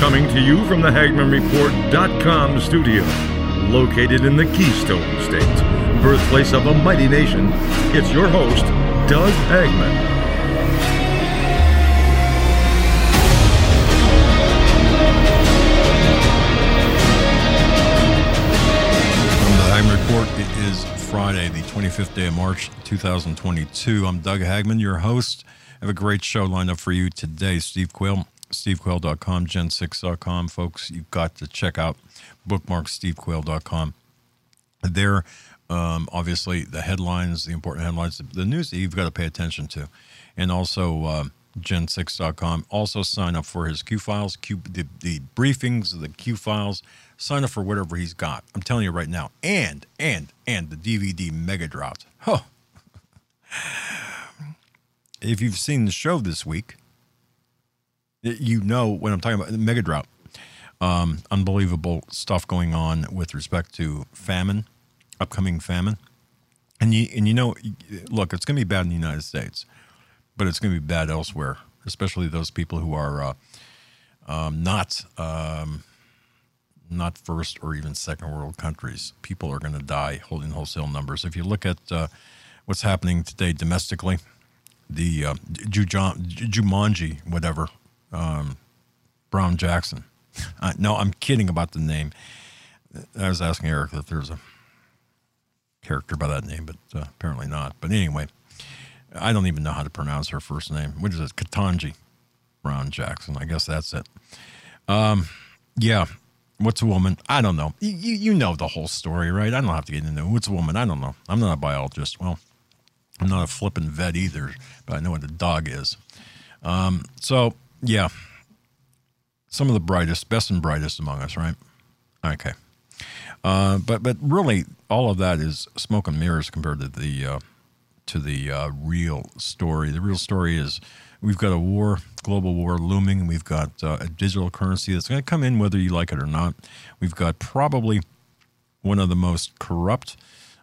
Coming to you from the HagmannReport.com studio, located in the Keystone State, birthplace of a mighty nation, it's your host, Doug Hagmann. From the Hagmann Report, it is Friday, the 25th day of March, 2022. I'm Doug Hagmann, your host. I have a great show lined up for you today. Steve Quayle, stevequayle.com, gen6.com. Folks, you've got to check out bookmark stevequayle.com. There, obviously, the headlines, the important headlines, the news that you've got to pay attention to. And also, gen6.com. Also, sign up for his Q Files, the briefings, the Q Files. Sign up for whatever he's got. I'm telling you right now. And the DVD Mega Drought. Oh. If you've seen the show this week, you know what I'm talking about. The Mega Drought. Unbelievable stuff going on with respect to famine, upcoming famine. And you know, look, it's going to be bad in the United States, but it's going to be bad elsewhere, especially those people who are not first or even second world countries. People are going to die holding wholesale numbers. If you look at what's happening today domestically, the Jumanji, whatever, Brown Jackson. No, I'm kidding about the name. I was asking Eric if there's a character by that name, but apparently not. But anyway, I don't even know how to pronounce her first name. What is it? Ketanji Brown Jackson. I guess that's it. Yeah. What's a woman? I don't know. You know the whole story, right? I don't have to get into it. What's a woman? I don't know. I'm not a biologist. Well, I'm not a flippin' vet either, but I know what a dog is. So, yeah. Some of the brightest, best and brightest among us, right? Okay. But really, all of that is smoke and mirrors compared to the real story. The real story is we've got a war, global war looming. We've got a digital currency that's going to come in whether you like it or not. We've got probably one of the most corrupt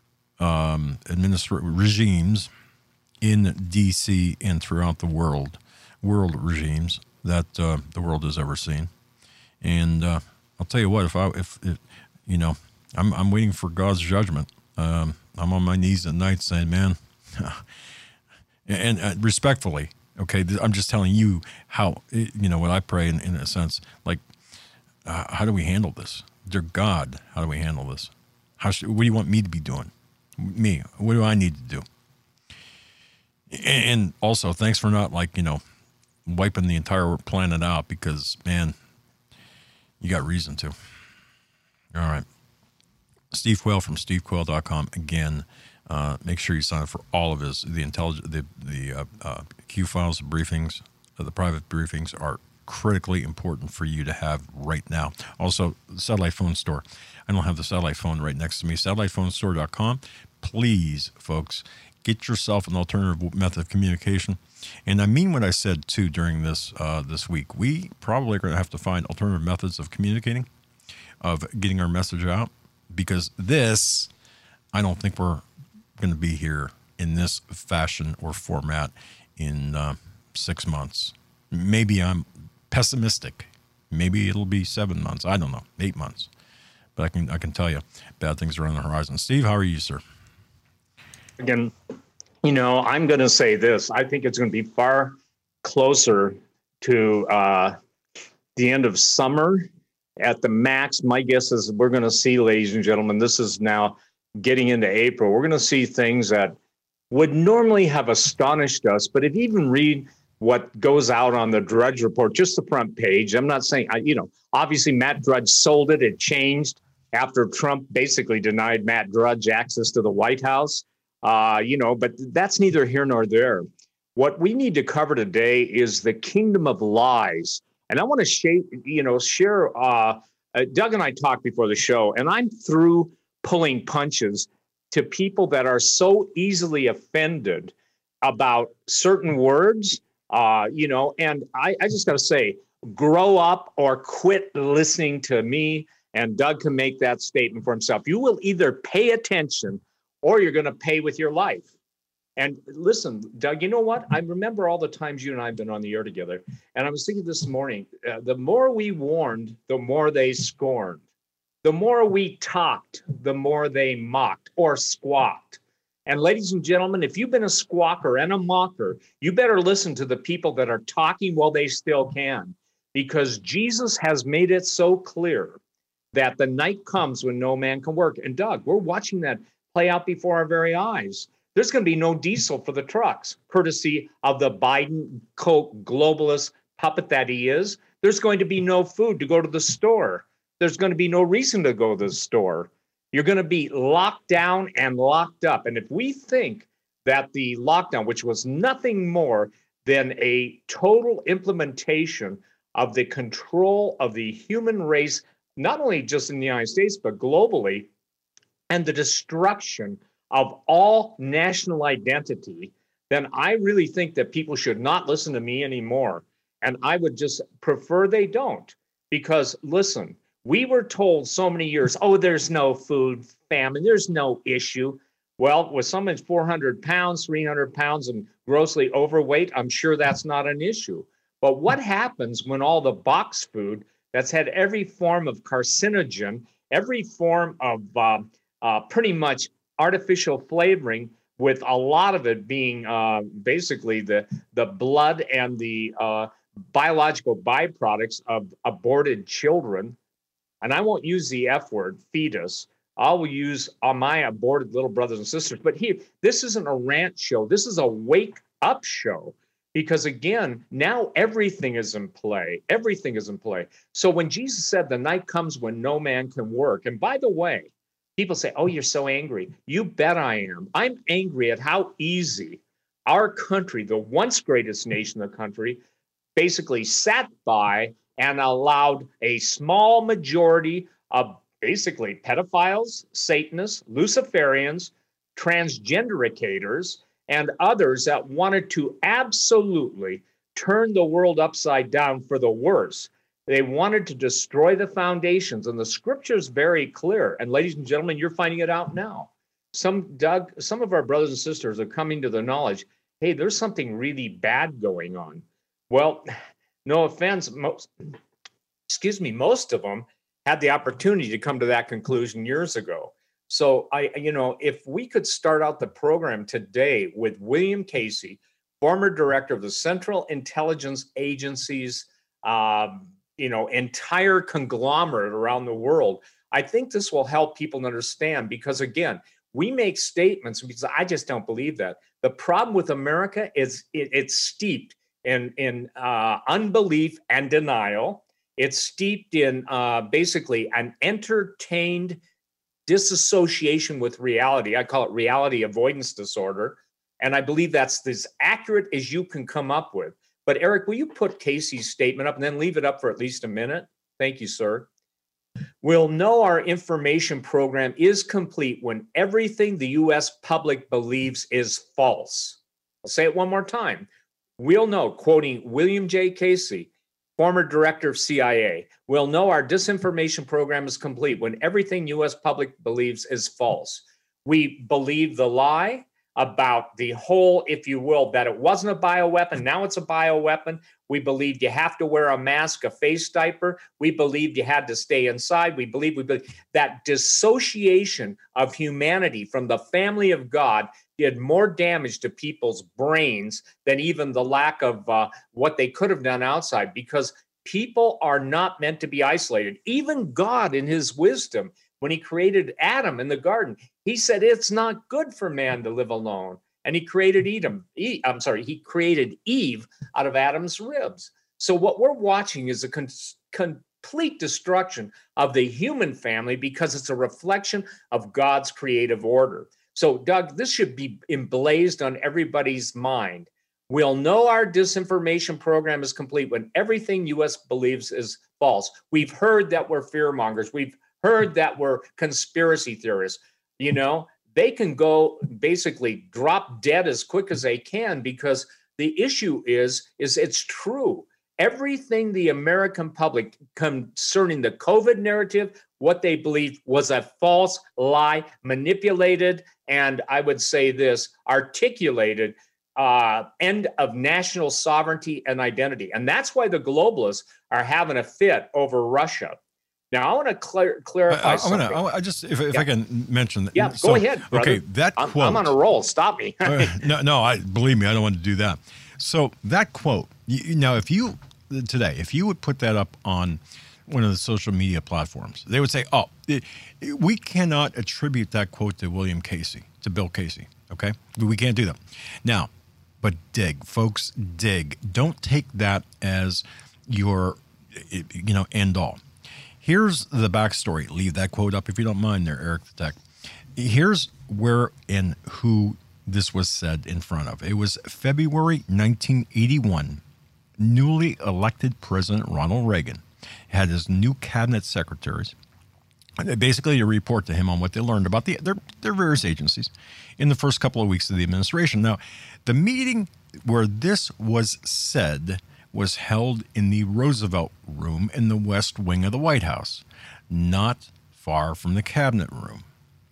regimes in D.C. and throughout the world regimes that the world has ever seen. And I'll tell you what, if you know, I'm waiting for God's judgment. I'm on my knees at night saying, man, and respectfully, okay, I'm just telling you how, you know, what I pray in a sense, like, how do we handle this? Dear God, how do we handle this? What do you want me to be doing? Me, what do I need to do? And also, thanks for not, like, you know, wiping the entire planet out because, man, you got reason to. All right. Steve Quayle from stevequayle.com. Again, make sure you sign up for all of his, the Q Files, the briefings, the private briefings are critically important for you to have right now. Also, the satellite phone store. I don't have the satellite phone right next to me. Satellitephonestore.com. Please, folks, get yourself an alternative method of communication. And I mean what I said, too, during this week. We probably are going to have to find alternative methods of communicating, of getting our message out, because this, I don't think we're going to be here in this fashion or format in 6 months. Maybe I'm pessimistic. Maybe it'll be 7 months. I don't know, 8 months. But I can tell you, bad things are on the horizon. Steve, how are you, sir? Again, you know, I'm going to say this. I think it's going to be far closer to the end of summer at the max. My guess is we're going to see, ladies and gentlemen, this is now getting into April. We're going to see things that would normally have astonished us. But if you even read what goes out on the Drudge Report, just the front page, I'm not saying, you know, obviously Matt Drudge sold it. It changed after Trump basically denied Matt Drudge access to the White House. You know, but that's neither here nor there. What we need to cover today is the kingdom of lies. And I want to share, Doug and I talked before the show, and I'm through pulling punches to people that are so easily offended about certain words, and I just got to say, grow up or quit listening to me. And Doug can make that statement for himself. You will either pay attention or you're going to pay with your life. And listen, Doug, you know what? I remember all the times you and I have been on the air together. And I was thinking this morning, the more we warned, the more they scorned. The more we talked, the more they mocked or squawked. And ladies and gentlemen, if you've been a squawker and a mocker, you better listen to the people that are talking while they still can, because Jesus has made it so clear that the night comes when no man can work. And Doug, we're watching that play out before our very eyes. There's going to be no diesel for the trucks, courtesy of the Biden Koch globalist puppet that he is. There's going to be no food to go to the store. There's going to be no reason to go to the store. You're going to be locked down and locked up. And if we think that the lockdown, which was nothing more than a total implementation of the control of the human race, not only just in the United States, but globally, and the destruction of all national identity, then I really think that people should not listen to me anymore. And I would just prefer they don't. Because listen, we were told so many years, oh, there's no food famine, there's no issue. Well, with someone's 400 pounds, 300 pounds, and grossly overweight, I'm sure that's not an issue. But what happens when all the box food that's had every form of carcinogen, every form of pretty much artificial flavoring, with a lot of it being basically the blood and the biological byproducts of aborted children, and I won't use the F word, fetus. I will use my aborted little brothers and sisters. But here, this isn't a rant show. This is a wake up show. Because again, now everything is in play. Everything is in play. So when Jesus said the night comes when no man can work, and by the way, people say, oh, you're so angry. You bet I am. I'm angry at how easy our country, the once greatest nation in the country, basically sat by and allowed a small majority of basically pedophiles, Satanists, Luciferians, transgendericators, and others that wanted to absolutely turn the world upside down for the worse. They wanted to destroy the foundations, and the scripture's very clear. And ladies and gentlemen, you're finding it out now. Some of our brothers and sisters are coming to the knowledge, hey, there's something really bad going on. Well, no offense, most of them had the opportunity to come to that conclusion years ago. So if we could start out the program today with William Casey, former director of the Central Intelligence Agency's, entire conglomerate around the world, I think this will help people understand, because again, we make statements because I just don't believe that. The problem with America is it's steeped in unbelief and denial. It's steeped in basically an entertained disassociation with reality. I call it reality avoidance disorder. And I believe that's as accurate as you can come up with. But Eric, will you put Casey's statement up and then leave it up for at least a minute? Thank you, sir. We'll know our information program is complete when everything the U.S. public believes is false. I'll say it one more time. We'll know, quoting William J. Casey, former director of CIA, we'll know our disinformation program is complete when everything U.S. public believes is false. We believe the lie about the whole, if you will, that it wasn't a bioweapon. Now it's a bioweapon. We believed you have to wear a mask, a face diaper. We believed you had to stay inside. We believe that dissociation of humanity from the family of God did more damage to people's brains than even the lack of what they could have done outside, because people are not meant to be isolated. Even God, in his wisdom, when he created Adam in the garden, he said it's not good for man to live alone. And he created he created Eve out of Adam's ribs. So what we're watching is a complete destruction of the human family, because it's a reflection of God's creative order. So, Doug, this should be emblazed on everybody's mind. We'll know our disinformation program is complete when everything U.S. believes is false. We've heard that we're fearmongers. We've heard that we're conspiracy theorists. You know, they can go basically drop dead as quick as they can, because the issue is it's true. Everything the American public concerning the COVID narrative, what they believed was a false lie, manipulated and I would say this, articulated end of national sovereignty and identity. And that's why the globalists are having a fit over Russia. Now, I want to clarify something. If I can mention that. Yeah, go ahead, brother. Okay, that quote. I'm on a roll. Stop me. Believe me, I don't want to do that. So that quote, now, if you would put that up on one of the social media platforms, they would say, we cannot attribute that quote to William Casey, to Bill Casey, okay? We can't do that. Now, but dig, folks, dig. Don't take that as your, end all. Here's the backstory. Leave that quote up if you don't mind there, Eric the Tech. Here's where and who this was said in front of. It was February 1981. Newly elected President Ronald Reagan had his new cabinet secretaries basically to report to him on what they learned about their various agencies in the first couple of weeks of the administration. Now, the meeting where this was said was held in the Roosevelt Room in the West Wing of the White House, not far from the cabinet room.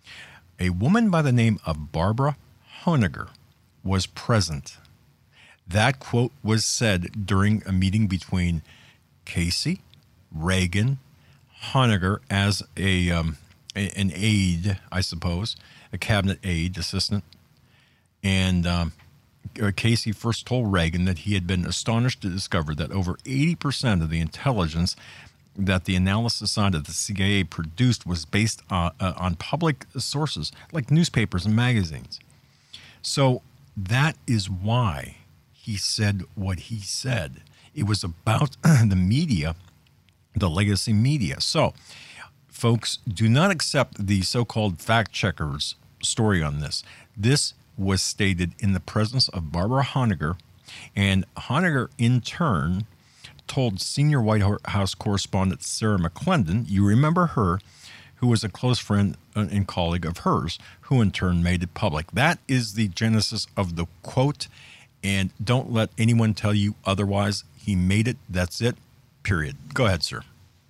A woman by the name of Barbara Honegger was present. That quote was said during a meeting between Casey, Reagan, Honegger as an aide, I suppose, a cabinet aide, assistant, and Casey first told Reagan that he had been astonished to discover that over 80% of the intelligence that the analysis on that the CIA produced was based on public sources like newspapers and magazines. So that is why he said what he said. It was about the media, the legacy media. So, folks, do not accept the so-called fact checkers' story on this. This was stated in the presence of Barbara Honegger, and Honegger, in turn, told senior White House correspondent Sarah McClendon, you remember her, who was a close friend and colleague of hers, who in turn made it public. That is the genesis of the quote, and don't let anyone tell you otherwise. He made it. That's it. Period. Go ahead, sir.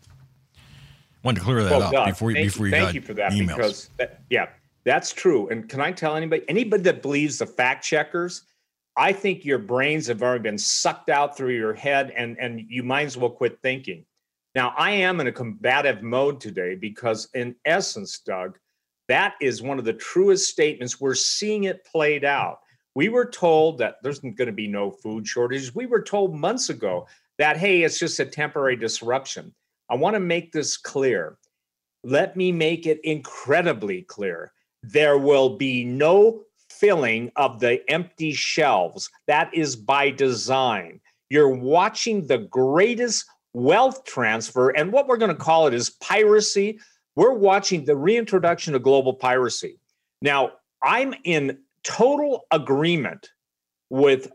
Wanted to clear that up before you thank you for that emails. Because that's true. And can I tell anybody that believes the fact checkers, I think your brains have already been sucked out through your head, and you might as well quit thinking. Now, I am in a combative mode today because, in essence, Doug, that is one of the truest statements. We're seeing it played out. We were told that there's going to be no food shortages. We were told months ago that, hey, it's just a temporary disruption. I want to make this clear. Let me make it incredibly clear. There will be no filling of the empty shelves. That is by design. You're watching the greatest wealth transfer, and what we're going to call it is piracy. We're watching the reintroduction of global piracy. Now, I'm in total agreement when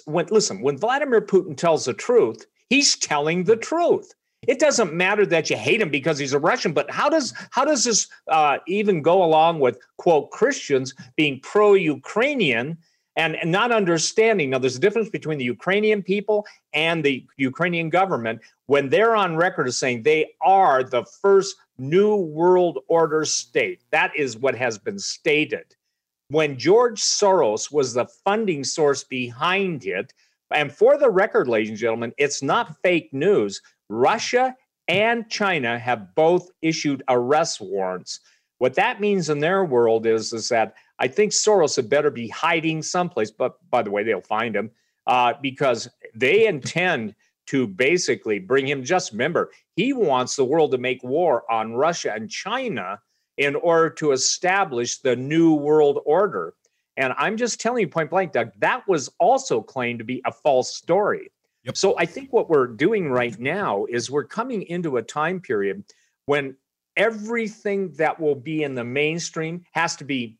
Vladimir Putin tells the truth, he's telling the truth. It doesn't matter that you hate him because he's a Russian, but how does this even go along with, quote, Christians being pro-Ukrainian and not understanding? Now, there's a difference between the Ukrainian people and the Ukrainian government when they're on record as saying they are the first new world order state. That is what has been stated. When George Soros was the funding source behind it, and for the record, ladies and gentlemen, it's not fake news. Russia and China have both issued arrest warrants. What that means in their world is that I think Soros had better be hiding someplace, but by the way, they'll find him because they intend to basically bring him. Just remember, he wants the world to make war on Russia and China in order to establish the new world order. And I'm just telling you point blank, Doug, that was also claimed to be a false story. Yep. So I think what we're doing right now is we're coming into a time period when everything that will be in the mainstream has to be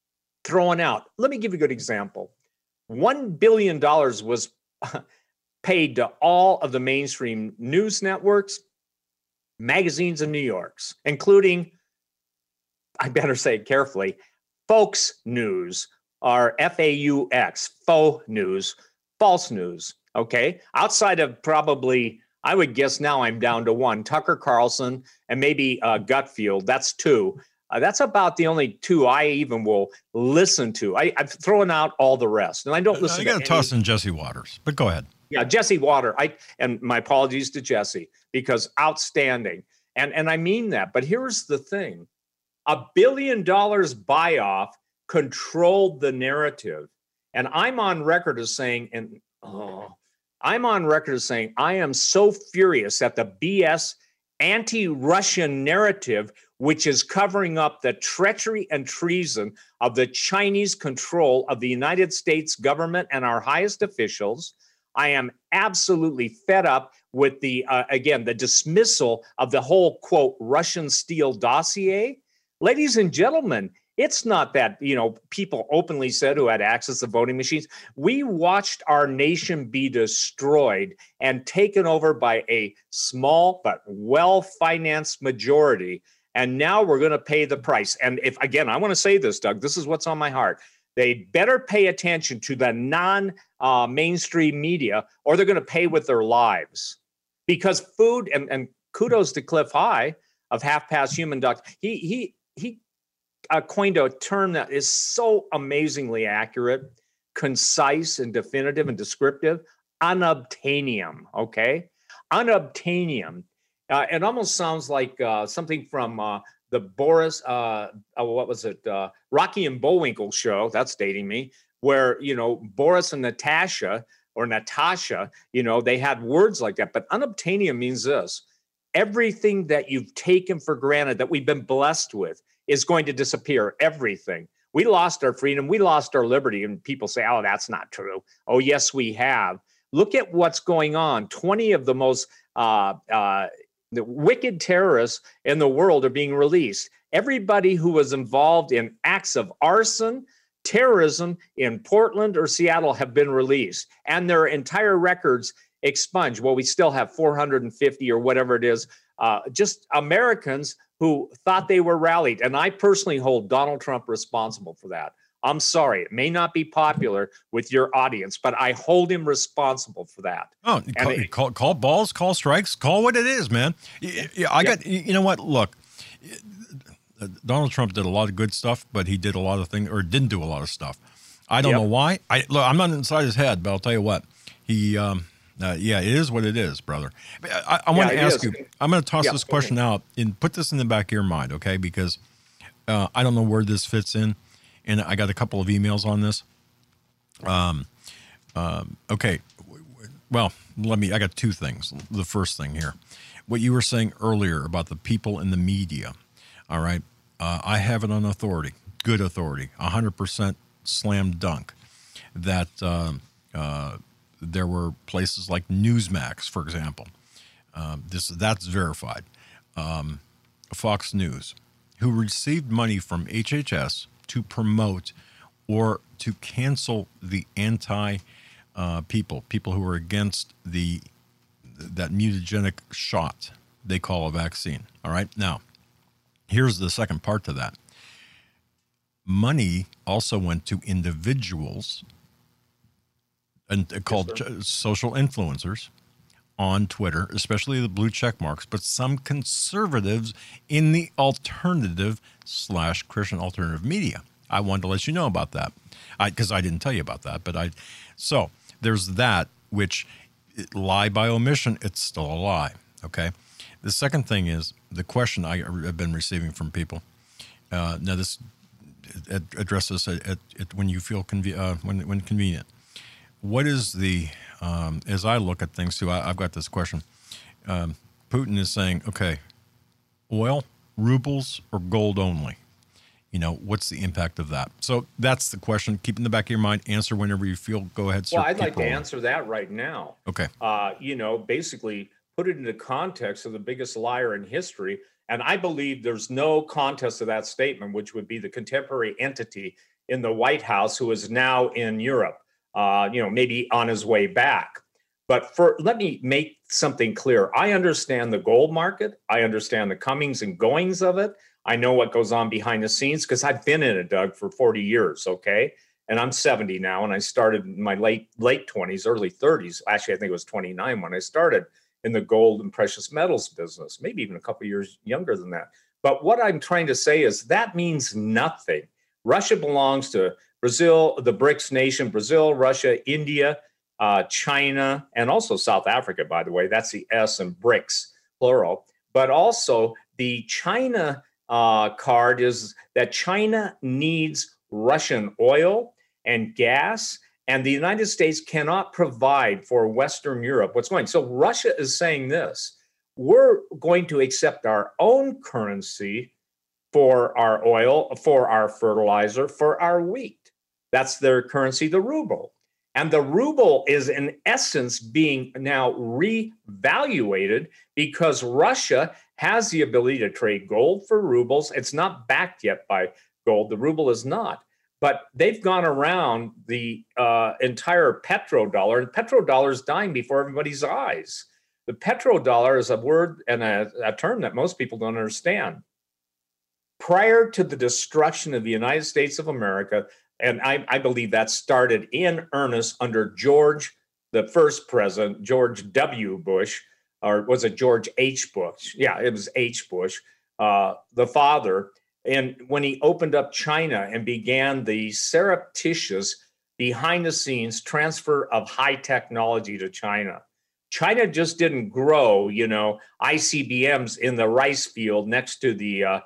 thrown out. Let me give you a good example. $1 billion was paid to all of the mainstream news networks, magazines in New York's, including, I better say it carefully, Fox News, or FAUX, faux news, false news, okay? Outside of probably, I would guess now I'm down to one, Tucker Carlson and maybe Gutfield, that's two. That's about the only two I even will listen to. I've thrown out all the rest, and I don't listen. I got to toss in Jesse Waters, but go ahead. Yeah, Jesse Water. And my apologies to Jesse, because outstanding, and I mean that. But here's the thing: $1 billion buy-off controlled the narrative, and I'm on record as saying, I am so furious at the BS anti-Russian narrative, which is covering up the treachery and treason of the Chinese control of the United States government and our highest officials. I am absolutely fed up with the dismissal of the whole, quote, Russian steel dossier. Ladies and gentlemen, it's not that, people openly said who had access to voting machines. We watched our nation be destroyed and taken over by a small but well-financed majority. And now we're going to pay the price. And I want to say this, Doug, this is what's on my heart. They better pay attention to the non-mainstream media, or they're going to pay with their lives. Because food, and kudos to Cliff High of Half Past Human Duck, he coined a term that is so amazingly accurate, concise, and definitive and descriptive: unobtainium. Okay, unobtainium. It almost sounds like something from the Boris, what was it? Rocky and Bullwinkle show. That's dating me. Where Boris and Natasha, they had words like that. But unobtainium means this: everything that you've taken for granted, that we've been blessed with, is going to disappear. Everything. We lost our freedom. We lost our liberty. And people say, oh, that's not true. Oh, yes, we have. Look at what's going on. 20 of the most the wicked terrorists in the world are being released. Everybody who was involved in acts of arson, terrorism in Portland or Seattle have been released, and their entire records expunged. Well, we still have 450 or whatever it is, just Americans who thought they were rallied. And I personally hold Donald Trump responsible for that. I'm sorry, it may not be popular with your audience, but I hold him responsible for that. Oh, call balls, call strikes, call what it is, man. You know what? Look, Donald Trump did a lot of good stuff, but he did a lot of things, or didn't do a lot of stuff. I don't know why. I'm not inside his head, but I'll tell you what. It is what it is, brother. I want to ask you. I'm going to toss this question out and put this in the back of your mind, okay? Because I don't know where this fits in. And I got a couple of emails on this. Okay. Well, I got two things. The first thing here, what you were saying earlier about the people in the media. All right. I have it on authority, good authority, 100% slam dunk, that there were places like Newsmax, for example. That's verified. Fox News, who received money from HHS to promote or to cancel the people who are against that mutagenic shot they call a vaccine. All right. Now, here's the second part to that. Money also went to individuals and called social influencers on Twitter, especially the blue check marks, but some conservatives in the alternative/Christian alternative media. I wanted to let you know about that because I didn't tell you about that. So there's that, which lie by omission, it's still a lie. Okay. The second thing is the question I've been receiving from people. Now this addresses it when you feel when convenient. What is the as I look at things too, I've got this question. Putin is saying, okay, oil, rubles, or gold only? What's the impact of that? So that's the question. Keep in the back of your mind. Answer whenever you feel. Go ahead, sir. Well, I'd like to answer that right now. Okay. Basically put it into context of the biggest liar in history. And I believe there's no contest to that statement, which would be the contemporary entity in the White House who is now in Europe. Maybe on his way back. But let me make something clear. I understand the gold market. I understand the comings and goings of it. I know what goes on behind the scenes because I've been in it, Doug, for 40 years, okay? And I'm 70 now, and I started in my late 20s, early 30s. Actually, I think it was 29 when I started in the gold and precious metals business, maybe even a couple of years younger than that. But what I'm trying to say is that means nothing. Russia belongs to Brazil, the BRICS nation, Brazil, Russia, India, China, and also South Africa, by the way. That's the S in BRICS, plural. But also the China card is that China needs Russian oil and gas, and the United States cannot provide for Western Europe what's going. So Russia is saying this: we're going to accept our own currency for our oil, for our fertilizer, for our wheat. That's their currency, the ruble. And the ruble is in essence being now revaluated because Russia has the ability to trade gold for rubles. It's not backed yet by gold. The ruble is not. But they've gone around the entire petrodollar, and petrodollar is dying before everybody's eyes. The petrodollar is a word and a term that most people don't understand. Prior to the destruction of the United States of America, and I believe that started in earnest under George, the first president, George W. Bush, or was it George H. Bush? Yeah, it was H. Bush, the father. And when he opened up China and began the surreptitious, behind the scenes transfer of high technology to China. China just didn't grow, ICBMs in the rice field next to the,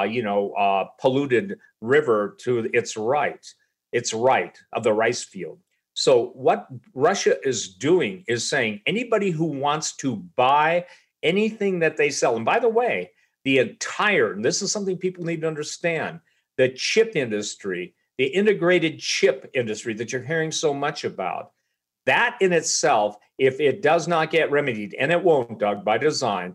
polluted river to its right. It's right of the rice field. So what Russia is doing is saying anybody who wants to buy anything that they sell, and by the way, the entire, and this is something people need to understand, the chip industry, the integrated chip industry that you're hearing so much about, that in itself, if it does not get remedied, and it won't, Doug, by design,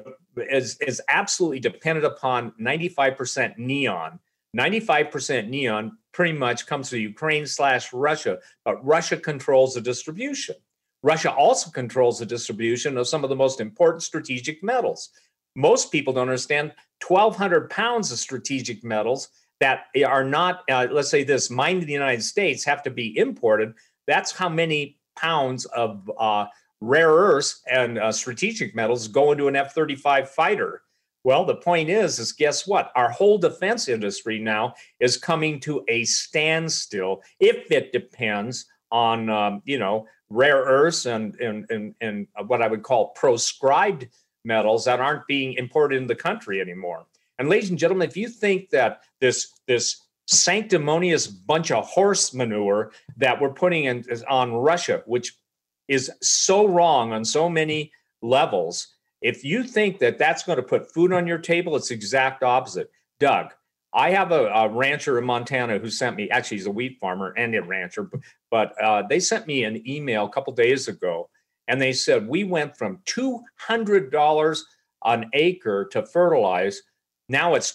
is absolutely dependent upon 95% neon. 95% neon pretty much comes from Ukraine/Russia, but Russia controls the distribution. Russia also controls the distribution of some of the most important strategic metals. Most people don't understand 1,200 pounds of strategic metals that are not, let's say this, mined in the United States have to be imported. That's how many pounds of rare earths and strategic metals go into an F-35 fighter. Well, the point is guess what? Our whole defense industry now is coming to a standstill if it depends on, rare earths and what I would call proscribed metals that aren't being imported in the country anymore. And ladies and gentlemen, if you think that this sanctimonious bunch of horse manure that we're putting on Russia, which is so wrong on so many levels, if you think that that's going to put food on your table, it's the exact opposite. Doug, I have a rancher in Montana who sent me, actually he's a wheat farmer and a rancher, but they sent me an email a couple days ago, and they said, we went from $200 an acre to fertilize. Now it's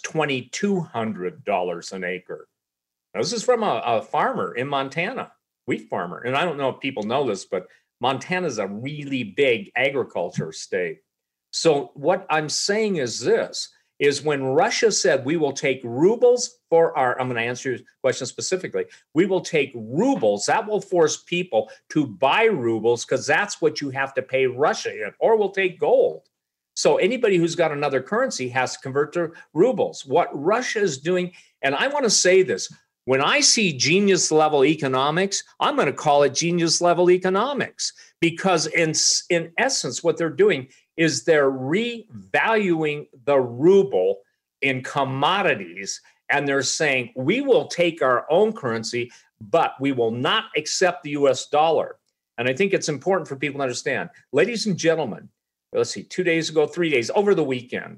$2,200 an acre. Now, this is from a farmer in Montana, wheat farmer. And I don't know if people know this, but Montana is a really big agriculture state. So what I'm saying is this, is when Russia said we will take rubles for our, I'm going to answer your question specifically, we will take rubles, that will force people to buy rubles because that's what you have to pay Russia in, or we'll take gold. So anybody who's got another currency has to convert to rubles. What Russia is doing, and I want to say this, when I see genius level economics, I'm going to call it genius level economics, because in essence, what they're doing is they're revaluing the ruble in commodities. And they're saying, we will take our own currency, but we will not accept the US dollar. And I think it's important for people to understand. Ladies and gentlemen, let's see, 2 days ago, 3 days, over the weekend,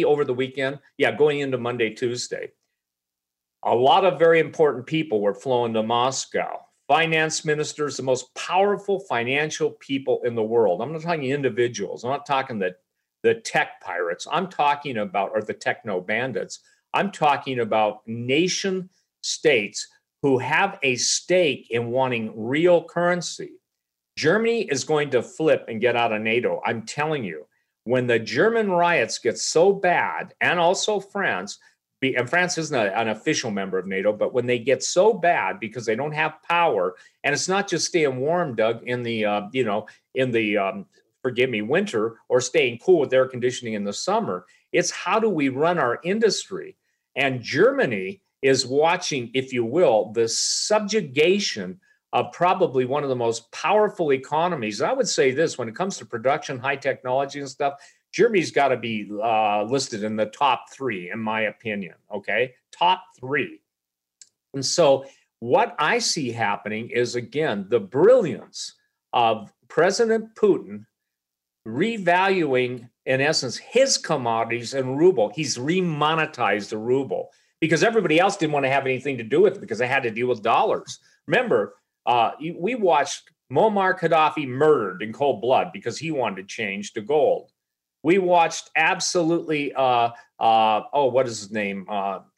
going into Monday, Tuesday, a lot of very important people were flown to Moscow. Finance ministers, the most powerful financial people in the world. I'm not talking individuals. I'm not talking the tech pirates. I'm talking about, or the techno bandits. I'm talking about nation states who have a stake in wanting real currency. Germany is going to flip and get out of NATO. I'm telling you, when the German riots get so bad, and also France, and France isn't an official member of NATO, but when they get so bad because they don't have power, and it's not just staying warm, Doug, in the forgive me, winter or staying cool with air conditioning in the summer. It's how do we run our industry? And Germany is watching, if you will, the subjugation of probably one of the most powerful economies. I would say this, when it comes to production, high technology and stuff, Germany's got to be listed in the top 3, in my opinion, okay? Top 3. And so what I see happening is, again, the brilliance of President Putin revaluing, in essence, his commodities in ruble. He's remonetized the ruble because everybody else didn't want to have anything to do with it because they had to deal with dollars. Remember, we watched Muammar Gaddafi murdered in cold blood because he wanted to change to gold. We watched absolutely, what is his name?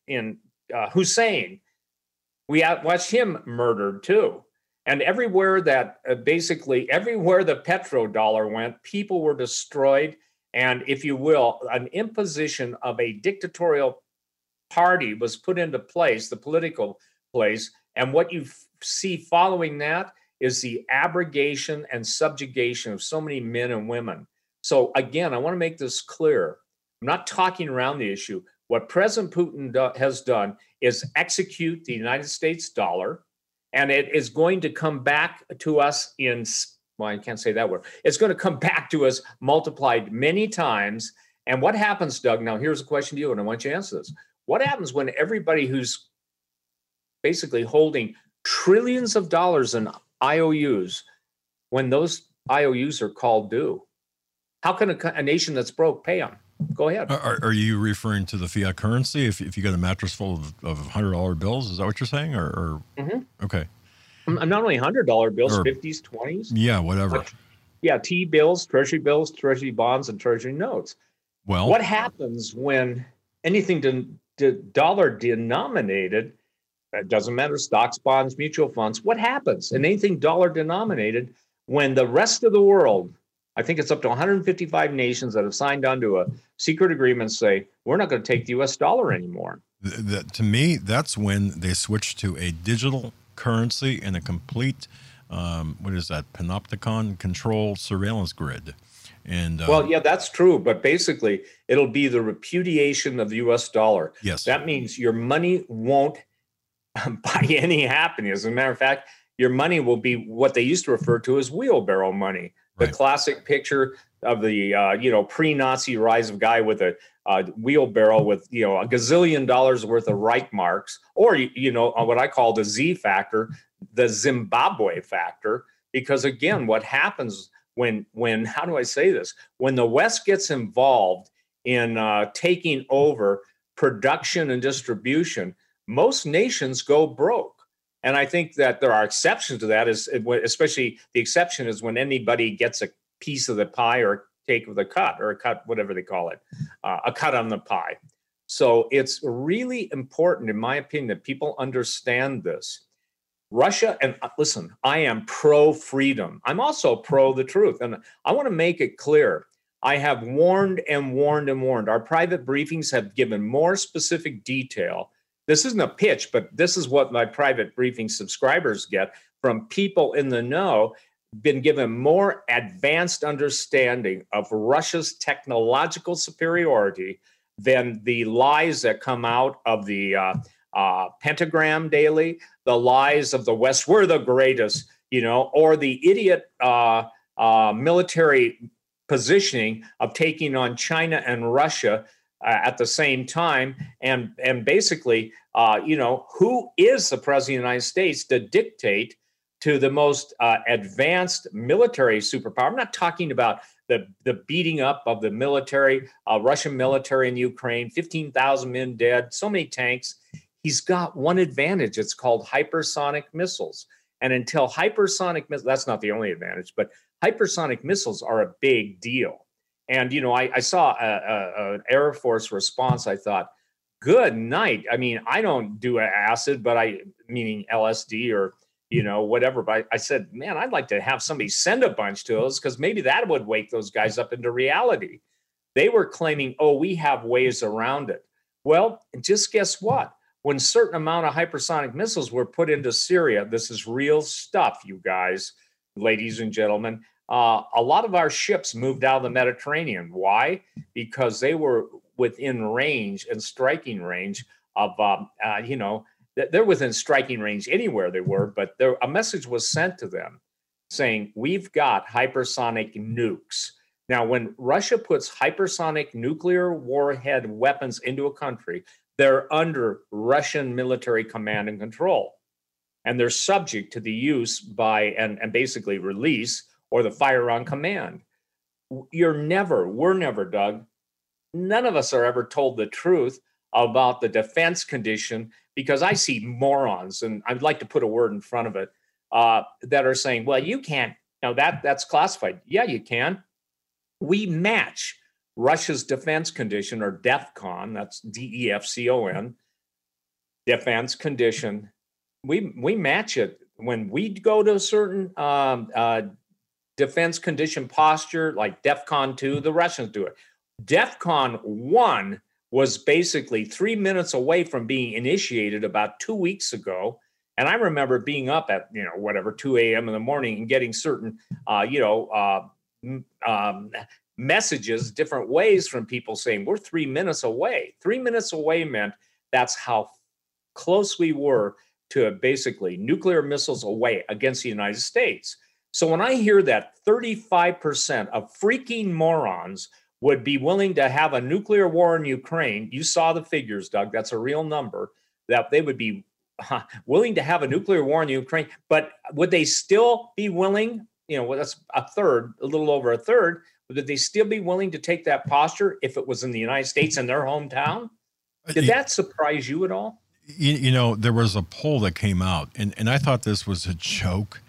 Hussein. We watched him murdered too. And everywhere that everywhere the petrodollar went, people were destroyed. And if you will, an imposition of a dictatorial party was put into place, the political place. And what you see following that is the abrogation and subjugation of so many men and women. So again, I want to make this clear. I'm not talking around the issue. What President Putin has done is execute the United States dollar, and it is going to come back to us in, well, I can't say that word. It's going to come back to us multiplied many times. And what happens, Doug? Now, here's a question to you, and I want you to answer this. What happens when everybody who's basically holding trillions of dollars in IOUs, when those IOUs are called due? How can a nation that's broke pay them? Go ahead. Are you referring to the fiat currency? If you got a mattress full of $100 bills, is that what you're saying? Or Okay. Not only $100 bills, 50s, 20s. Yeah, whatever. T-bills, treasury bonds, and treasury notes. Well, what happens when anything dollar denominated, it doesn't matter, stocks, bonds, mutual funds, what happens? And anything dollar denominated when the rest of the world, I think it's up to 155 nations that have signed on to a secret agreement, say, we're not going to take the U.S. dollar anymore. To me, that's when they switch to a digital currency and a complete, what is that, panopticon control surveillance grid. And well, yeah, that's true. But basically, it'll be the repudiation of the U.S. dollar. Yes. That means your money won't buy any happiness. As a matter of fact, your money will be what they used to refer to as wheelbarrow money. The classic picture of the pre-Nazi rise of guy with a wheelbarrow with a gazillion dollars worth of Reich marks, or what I call the Z factor, the Zimbabwe factor. Because again, what happens when how do I say this? When the West gets involved in taking over production and distribution, most nations go broke. And I think that there are exceptions to that, especially the exception is when anybody gets a piece of the pie or take of the cut, or a cut, whatever they call it, a cut on the pie. So it's really important, in my opinion, that people understand this. Russia, and listen, I am pro-freedom. I'm also pro the truth. And I want to make it clear. I have warned and warned and warned. Our private briefings have given more specific detail. This isn't a pitch, but this is what my private briefing subscribers get from people in the know, been given more advanced understanding of Russia's technological superiority than the lies that come out of the Pentagram Daily, the lies of the West, we're the greatest, or the idiot military positioning of taking on China and Russia at the same time, and basically, who is the president of the United States to dictate to the most advanced military superpower? I'm not talking about the beating up of the military, Russian military in Ukraine, 15,000 men dead, so many tanks. He's got one advantage. It's called hypersonic missiles. And until hypersonic missiles, that's not the only advantage, but hypersonic missiles are a big deal. And, I saw an Air Force response. I thought, good night. I mean, I don't do acid, meaning LSD or, whatever. But I said, man, I'd like to have somebody send a bunch to us because maybe that would wake those guys up into reality. They were claiming, we have ways around it. Well, just guess what? When a certain amount of hypersonic missiles were put into Syria, this is real stuff, you guys, ladies and gentlemen. a lot of our ships moved out of the Mediterranean. Why? Because they were within range and striking range of, they're within striking range anywhere they were, but a message was sent to them saying, we've got hypersonic nukes. Now, when Russia puts hypersonic nuclear warhead weapons into a country, they're under Russian military command and control. And they're subject to the use by and basically release or the fire on command. We're never, Doug, none of us are ever told the truth about the defense condition, because I see morons, and I'd like to put a word in front of it, that are saying, well, you can't, that's classified. Yeah, you can. We match Russia's defense condition, or DEFCON, that's DEFCON, defense condition. We match it. When we go to a certain defense condition posture, like DEFCON 2, the Russians do it. DEFCON 1 was basically 3 minutes away from being initiated about 2 weeks ago. And I remember being up at, 2 a.m. in the morning and getting certain, messages different ways from people saying, we're 3 minutes away. 3 minutes away meant that's how close we were to basically nuclear missiles away against the United States. So when I hear that 35% of freaking morons would be willing to have a nuclear war in Ukraine, you saw the figures, Doug, that's a real number, that they would be willing to have a nuclear war in Ukraine, but would they still be willing, that's a little over a third, would they still be willing to take that posture if it was in the United States in their hometown? Did that surprise you at all? There was a poll that came out, and I thought this was a joke.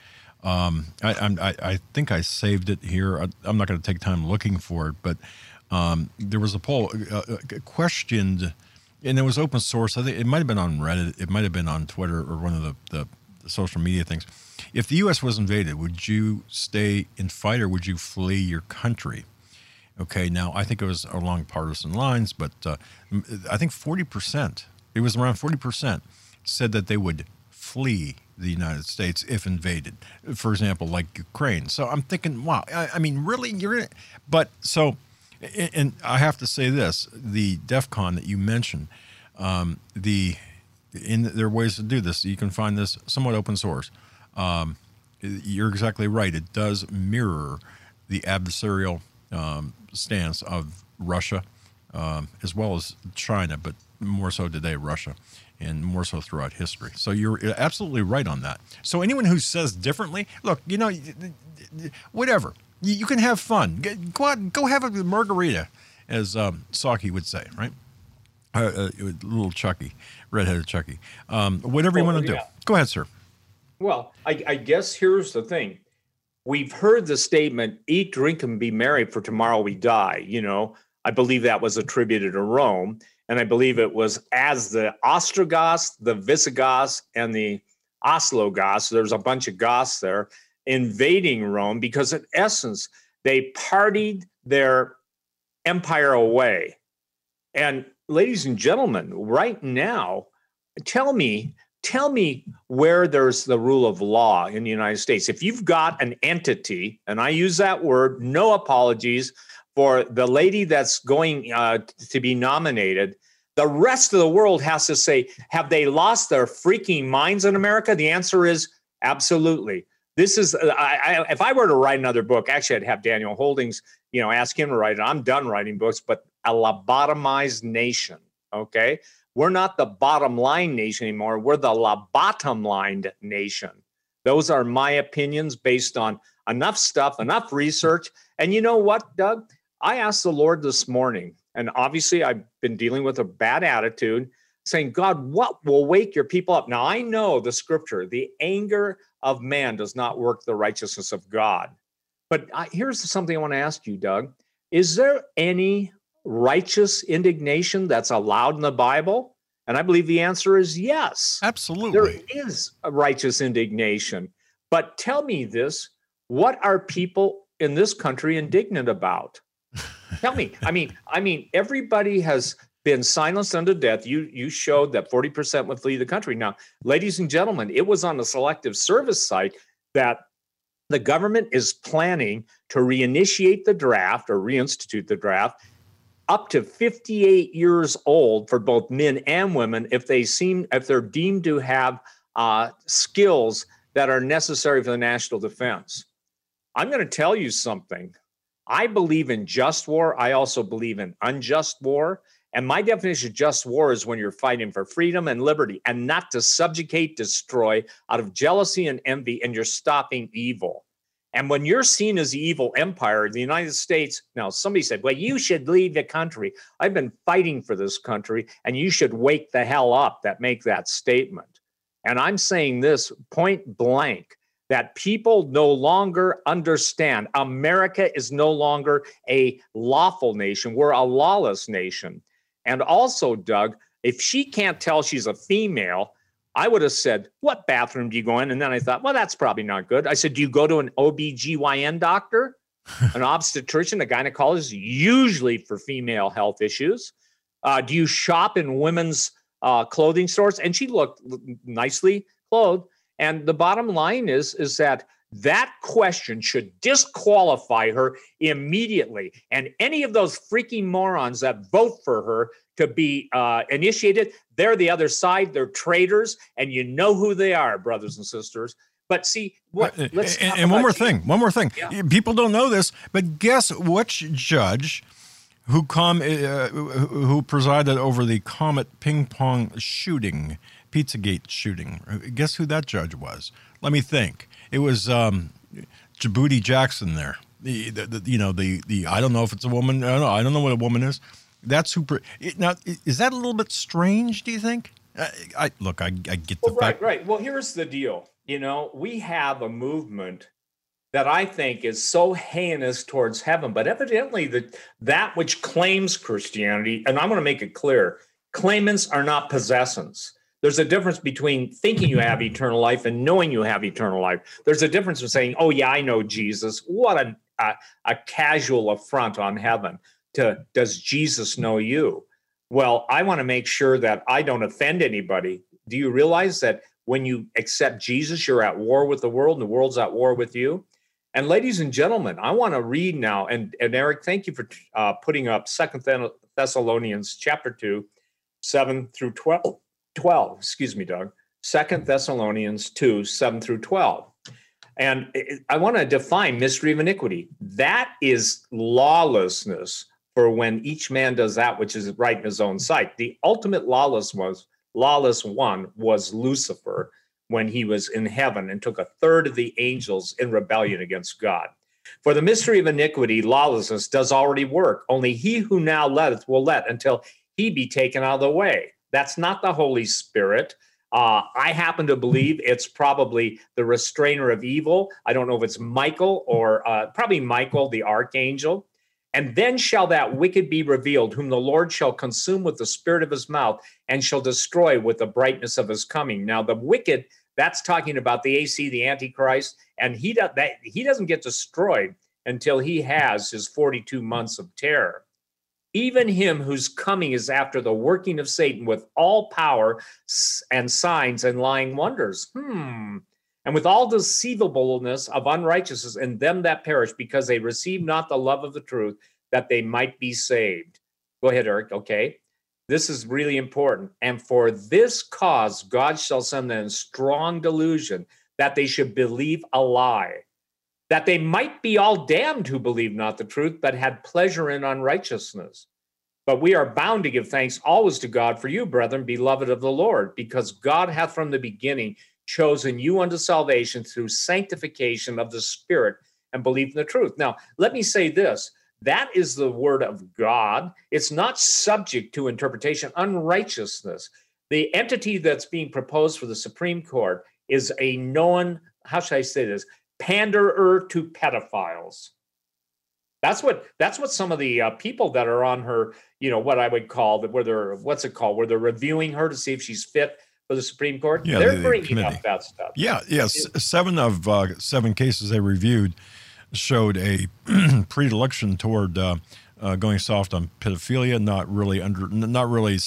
I think I saved it here. I'm not going to take time looking for it, but there was a poll questioned, and it was open source. I think it might have been on Reddit. It might have been on Twitter or one of the social media things. If the U.S. was invaded, would you stay and fight, or would you flee your country? Okay, now I think it was along partisan lines, but I think 40%, it was around 40%, said that they would flee the United States if invaded, for example, like Ukraine. So I'm thinking, wow, I mean, really? And I have to say this, the DEFCON that you mentioned, there are ways to do this. You can find this somewhat open source. You're exactly right. It does mirror the adversarial stance of Russia, as well as China, but more so today, Russia, and more so throughout history. So you're absolutely right on that. So anyone who says differently, look, whatever. You can have fun. Go out, go have a margarita, as Saki would say, right? Little Chucky, redheaded Chucky. Whatever you want to do. Go ahead, sir. Well, I guess here's the thing. We've heard the statement, eat, drink, and be merry, for tomorrow we die. I believe that was attributed to Rome. And I believe it was as the Ostrogoths, the Visigoths, and the Ostrogoths, there's a bunch of Goths there, invading Rome, because in essence, they partied their empire away. And ladies and gentlemen, right now, tell me where there's the rule of law in the United States. If you've got an entity, and I use that word, no apologies, for the lady that's going to be nominated, the rest of the world has to say, have they lost their freaking minds in America? The answer is absolutely. This is, if I were to write another book, actually I'd have Daniel Holdings, ask him to write it. I'm done writing books, but a lobotomized nation, okay? We're not the bottom line nation anymore. We're the lobotom-lined nation. Those are my opinions based on enough stuff, enough research. And you know what, Doug? I asked the Lord this morning, and obviously I've been dealing with a bad attitude, saying, God, what will wake your people up? Now, I know the scripture, the anger of man does not work the righteousness of God. But here's something I want to ask you, Doug. Is there any righteous indignation that's allowed in the Bible? And I believe the answer is yes. Absolutely. There is a righteous indignation. But tell me this, what are people in this country indignant about? Tell me. I mean, everybody has been silenced unto death. You showed that 40% would flee the country. Now, ladies and gentlemen, it was on the Selective Service site that The government is planning to reinitiate the draft or reinstitute the draft up to 58 years old for both men and women if they're deemed to have skills that are necessary for the national defense. I'm going to tell you something. I believe in just war. I also believe in unjust war. And my definition of just war is when you're fighting for freedom and liberty and not to subjugate, destroy out of jealousy and envy, and you're stopping evil. And when you're seen as the evil empire, the United States, now somebody said, well, you should leave the country. I've been fighting for this country, and you should wake the hell up that make that statement. And I'm saying this point blank, that people no longer understand. America is no longer a lawful nation. We're a lawless nation. And also, Doug, if she can't tell she's a female, I would have said, what bathroom do you go in? And then I thought, well, that's probably not good. I said, do you go to an OBGYN doctor, an obstetrician, a gynecologist, usually for female health issues? Do you shop in women's clothing stores? And she looked nicely clothed. And the bottom line is that question should disqualify her immediately. And any of those freaking morons that vote for her to be initiated, they're the other side. They're traitors, and you know who they are, brothers and sisters. But see, one more thing. Yeah. People don't know this, but guess which judge who presided over the Comet ping pong shooting, Pizzagate shooting? Guess who that judge was? Let me think. It was Djibouti Jackson there. The I don't know if it's a woman. I don't know what a woman is. That's super. Now, is that a little bit strange, do you think? I get the fact. Right. Well, here's the deal. We have a movement that I think is so heinous towards heaven, but evidently that which claims Christianity, and I'm going to make it clear, claimants are not possessants. There's a difference between thinking you have eternal life and knowing you have eternal life. There's a difference in saying, oh, yeah, I know Jesus. What a casual affront on heaven to, does Jesus know you? Well, I want to make sure that I don't offend anybody. Do you realize that when you accept Jesus, you're at war with the world and the world's at war with you? And ladies and gentlemen, I want to read now. And Eric, thank you for putting up 2 Thessalonians chapter 2, 7 through 12. 12, excuse me, Doug, 2 Thessalonians 2, 7 through 12. And I want to define mystery of iniquity. That is lawlessness for when each man does that which is right in his own sight. The ultimate lawless one was Lucifer when he was in heaven and took a third of the angels in rebellion against God. For the mystery of iniquity, lawlessness does already work. Only he who now letteth will let until he be taken out of the way. That's not the Holy Spirit. I happen to believe it's probably the restrainer of evil. I don't know if it's Michael or probably Michael, the archangel. And then shall that wicked be revealed, whom the Lord shall consume with the spirit of his mouth and shall destroy with the brightness of his coming. Now, the wicked, that's talking about the AC, the Antichrist, and he doesn't get destroyed until he has his 42 months of terror. Even him whose coming is after the working of Satan with all power and signs and lying wonders. And with all deceivableness of unrighteousness in them that perish, because they receive not the love of the truth, that they might be saved. Go ahead, Eric. Okay. This is really important. And for this cause, God shall send them strong delusion, that they should believe a lie, that they might be all damned who believe not the truth, but had pleasure in unrighteousness. But we are bound to give thanks always to God for you, brethren, beloved of the Lord, because God hath from the beginning chosen you unto salvation through sanctification of the Spirit and belief in the truth. Now, let me say this. That is the word of God. It's not subject to interpretation. Unrighteousness, the entity that's being proposed for the Supreme Court, is a known, how should I say this, panderer to pedophiles. That's what some of the people that are on her, what I would call where they're reviewing her to see if she's fit for the Supreme Court. Yeah, they're bringing up that stuff. Yeah. 7 of 7 cases they reviewed showed a predilection toward going soft on pedophilia, not really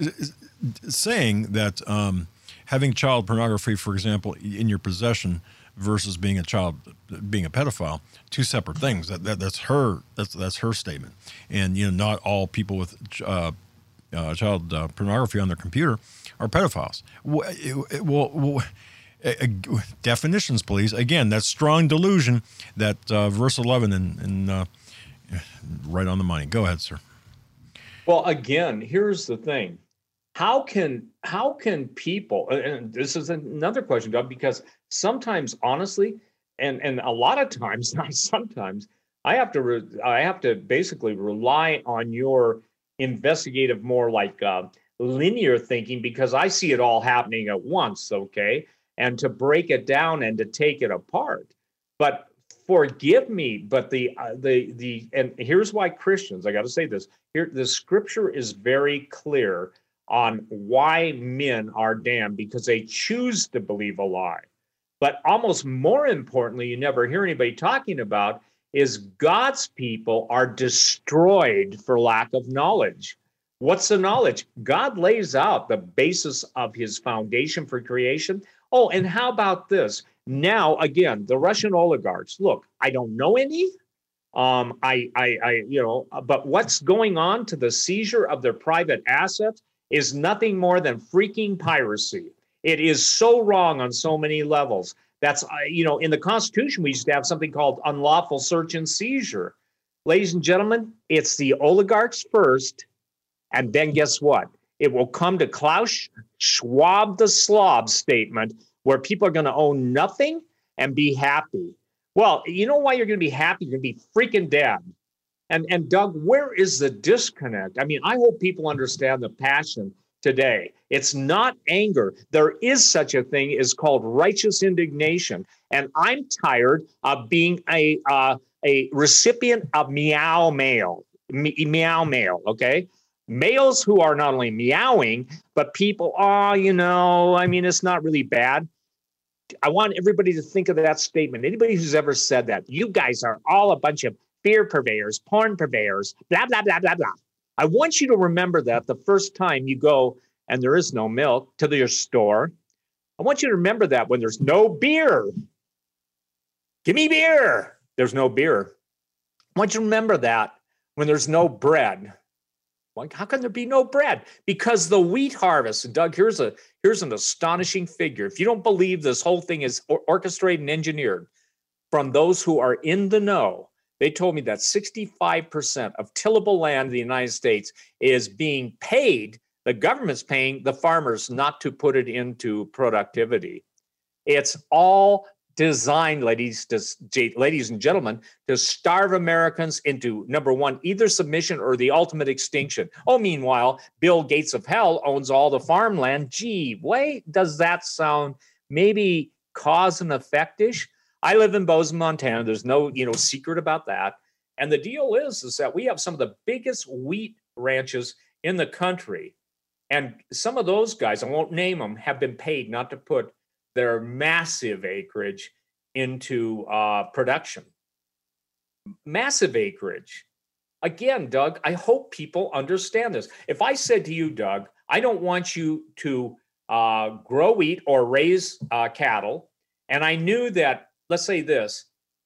saying that having child pornography, for example, in your possession versus being a child, being a pedophile, two separate things. That's her statement. And not all people with child pornography on their computer are pedophiles. Well, definitions, please. Again, that's strong delusion. That verse 11 and right on the money. Go ahead, sir. Well, again, here's the thing. How can people, and this is another question, Doug, because sometimes, honestly, and a lot of times, not sometimes, I have to basically rely on your investigative, more like linear thinking, because I see it all happening at once, okay? And to break it down and to take it apart. But forgive me, but and here's why Christians, I got to say this here, the scripture is very clear on why men are damned, because they choose to believe a lie. But almost more importantly, you never hear anybody talking about is God's people are destroyed for lack of knowledge. What's the knowledge? God lays out the basis of his foundation for creation. Oh, and how about this? Now, again, the Russian oligarchs, look, I don't know any. But what's going on to the seizure of their private assets is nothing more than freaking piracy. It is so wrong on so many levels. That's, in the Constitution, we used to have something called unlawful search and seizure. Ladies and gentlemen, it's the oligarchs first, and then guess what? It will come to Klaus Schwab the Slob statement, where people are going to own nothing and be happy. Well, you know why you're going to be happy? You're going to be freaking dead. And Doug, where is the disconnect? I mean, I hope people understand the passion today. It's not anger. There is such a thing as called righteous indignation. And I'm tired of being a recipient of meow mail, okay? Males who are not only meowing, but people, it's not really bad. I want everybody to think of that statement. Anybody who's ever said that, you guys are all a bunch of fear purveyors, porn purveyors, blah, blah, blah, blah, blah. I want you to remember that the first time you go and there is no milk to your store. I want you to remember that when there's no beer. Give me beer. There's no beer. I want you to remember that when there's no bread. Like, how can there be no bread? Because the wheat harvest, and Doug, here's an astonishing figure. If you don't believe this whole thing is orchestrated and engineered from those who are in the know, they told me that 65% of tillable land in the United States is being paid, the government's paying the farmers not to put it into productivity. It's all designed, ladies and gentlemen, to starve Americans into, number one, either submission or the ultimate extinction. Oh, meanwhile, Bill Gates of hell owns all the farmland. Gee, wait, does that sound maybe cause and effect-ish? I live in Bozeman, Montana. There's no, secret about that. And the deal is that we have some of the biggest wheat ranches in the country. And some of those guys, I won't name them, have been paid not to put their massive acreage into production. Massive acreage. Again, Doug, I hope people understand this. If I said to you, Doug, I don't want you to grow wheat or raise cattle, and I knew that, let's say this,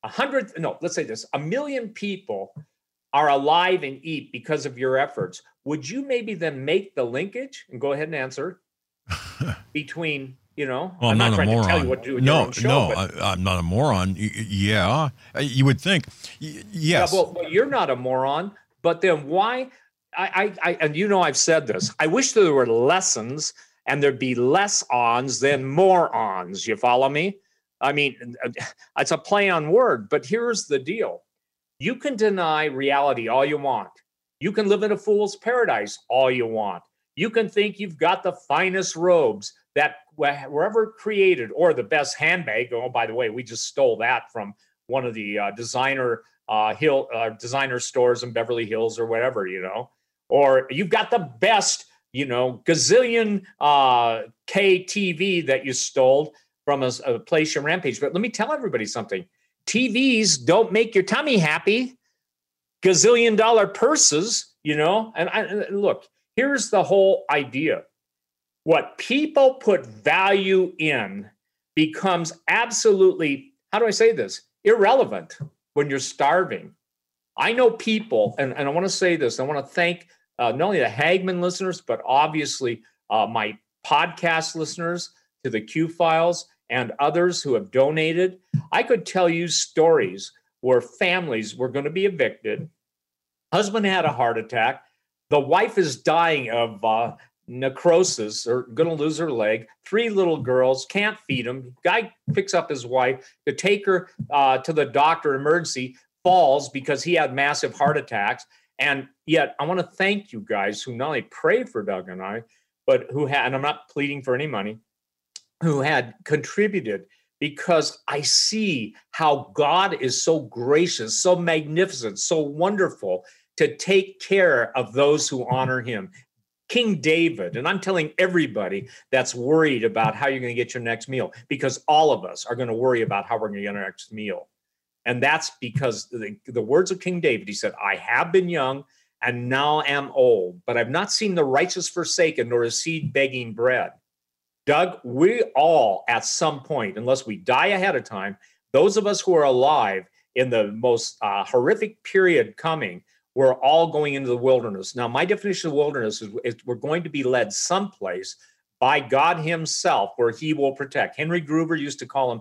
1 million people are alive and eat because of your efforts. Would you maybe then make the linkage, and go ahead and answer, between, well, I'm not trying to tell you what to do with your own show. I'm not a moron. Yeah, you would think. Yes. Yeah, well, you're not a moron, but then why? I I've said this. I wish there were lessons and there'd be less ons than more ons. You follow me? I mean, it's a play on word, but here's the deal. You can deny reality all you want. You can live in a fool's paradise all you want. You can think you've got the finest robes that were created, or the best handbag. Oh, by the way, we just stole that from one of the designer stores in Beverly Hills or whatever, or you've got the best, gazillion K TV that you stole from a place in Rampage. But let me tell everybody something. TVs don't make your tummy happy. Gazillion-dollar purses, and look, here's the whole idea. What people put value in becomes absolutely, how do I say this, irrelevant when you're starving. I know people, and I want to say this, I want to thank not only the Hagmann listeners, but obviously my podcast listeners to the Q Files and others who have donated. I could tell you stories where families were going to be evicted. Husband had a heart attack. The wife is dying of necrosis or going to lose her leg. 3 little girls, can't feed them. Guy picks up his wife to take her to the doctor, emergency, falls because he had massive heart attacks. And yet I want to thank you guys who not only prayed for Doug and I, but who had, and I'm not pleading for any money, who had contributed, because I see how God is so gracious, so magnificent, so wonderful to take care of those who honor him. King David, and I'm telling everybody that's worried about how you're going to get your next meal, because all of us are going to worry about how we're going to get our next meal. And that's because the words of King David, he said, I have been young and now am old, but I've not seen the righteous forsaken nor his seed begging bread. Doug, we all at some point, unless we die ahead of time, those of us who are alive in the most horrific period coming, we're all going into the wilderness. Now, my definition of wilderness is we're going to be led someplace by God himself where he will protect. Henry Gruver used to call them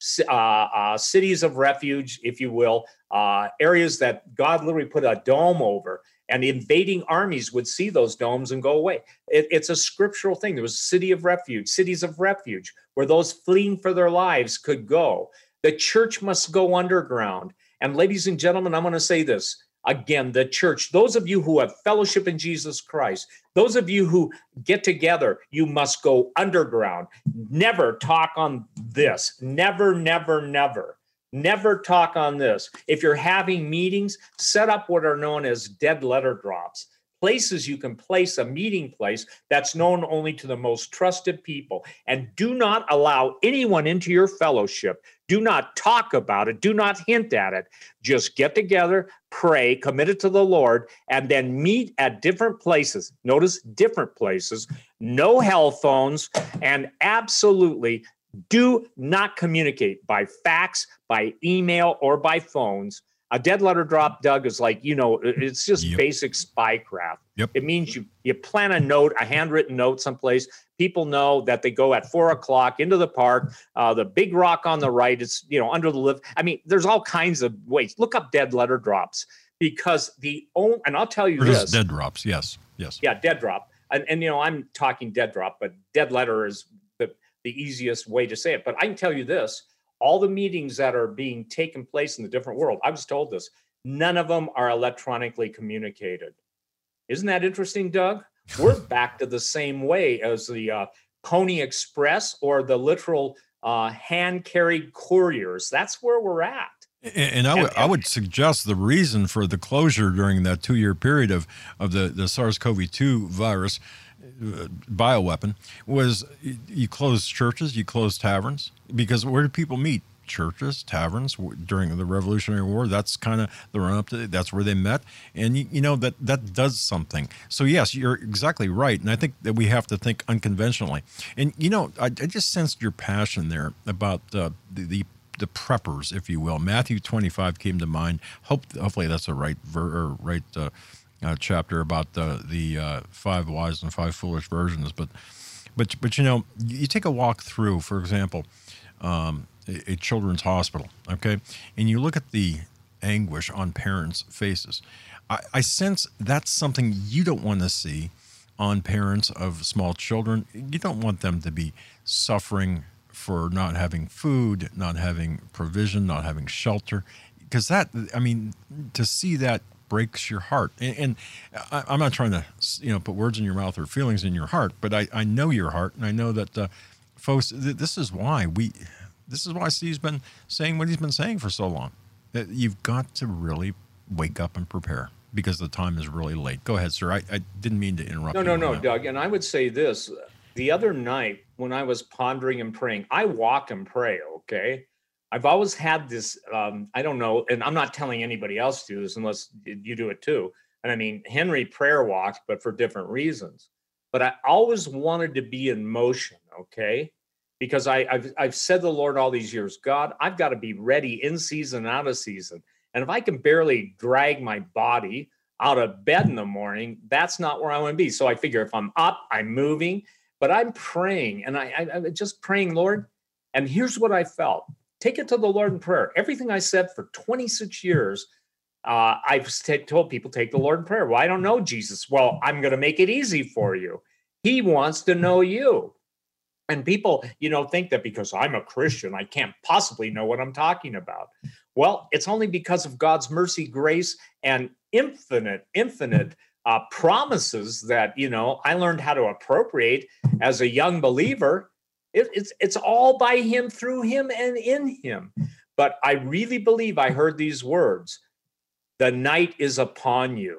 cities of refuge, if you will, areas that God literally put a dome over, and invading armies would see those domes and go away. It's a scriptural thing. There was a city of refuge, cities of refuge, where those fleeing for their lives could go. The church must go underground. And ladies and gentlemen, I'm going to say this again, the church, those of you who have fellowship in Jesus Christ, those of you who get together, you must go underground. Never talk on this. Never, never, never. Never talk on this. If you're having meetings, set up what are known as dead letter drops. Places you can place a meeting place that's known only to the most trusted people. And do not allow anyone into your fellowship. Do not talk about it. Do not hint at it. Just get together, pray, commit it to the Lord, and then meet at different places. Notice different places, no hell phones, and absolutely do not communicate by fax, by email, or by phones. A dead letter drop, Doug, is like, it's just basic spy craft. Yep. It means you plan a note, a handwritten note someplace. People know that they go at 4:00 into the park, the big rock on the right, it's, under the lift. I mean, there's all kinds of ways. Look up dead letter drops, because and I'll tell you this. Dead drops, yes. Yeah, dead drop. And I'm talking dead drop, but dead letter is the easiest way to say it. But I can tell you this. All the meetings that are being taken place in the different world, I was told this, none of them are electronically communicated. Isn't that interesting, Doug? We're back to the same way as the Pony Express or the literal hand-carried couriers. That's where we're at. And I would suggest the reason for the closure during that 2-year period of the SARS-CoV-2 virus bioweapon was you closed churches, you closed taverns, because where did people meet? Churches, taverns. During the Revolutionary War, that's kind of the run-up to it. That's where they met. And, that does something. So, yes, you're exactly right. And I think that we have to think unconventionally. And, I just sensed your passion there about the preppers, if you will. Matthew 25 came to mind. Hopefully that's a right chapter about the 5 wise and 5 foolish virgins. But you take a walk through, for example, a children's hospital, okay, and you look at the anguish on parents' faces. I sense that's something you don't want to see on parents of small children. You don't want them to be suffering for not having food, not having provision, not having shelter, because to see that breaks your heart. And I'm not trying to, put words in your mouth or feelings in your heart, but I know your heart, and I know that, folks, this is why Steve's been saying what he's been saying for so long. That you've got to really wake up and prepare, because the time is really late. Go ahead, sir. I didn't mean to interrupt you. No, Doug. And I would say this. The other night when I was pondering and praying, I walk and pray, okay? I've always had this, I don't know, and I'm not telling anybody else to do this unless you do it too. And I mean, Henry prayer walked, but for different reasons. But I always wanted to be in motion, okay? because I've said to the Lord all these years, God, I've got to be ready in season, out of season. And if I can barely drag my body out of bed in the morning, that's not where I want to be. So I figure if I'm up, I'm moving, but I'm praying, and I'm just praying, Lord. And here's what I felt. Take it to the Lord in prayer. Everything I said for 26 years, I've told people, take the Lord in prayer. Well, I don't know Jesus. Well, I'm going to make it easy for you. He wants to know you. And people, think that because I'm a Christian, I can't possibly know what I'm talking about. Well, it's only because of God's mercy, grace, and infinite promises that, I learned how to appropriate as a young believer. It's all by him, through him, and in him. But I really believe I heard these words. The night is upon you.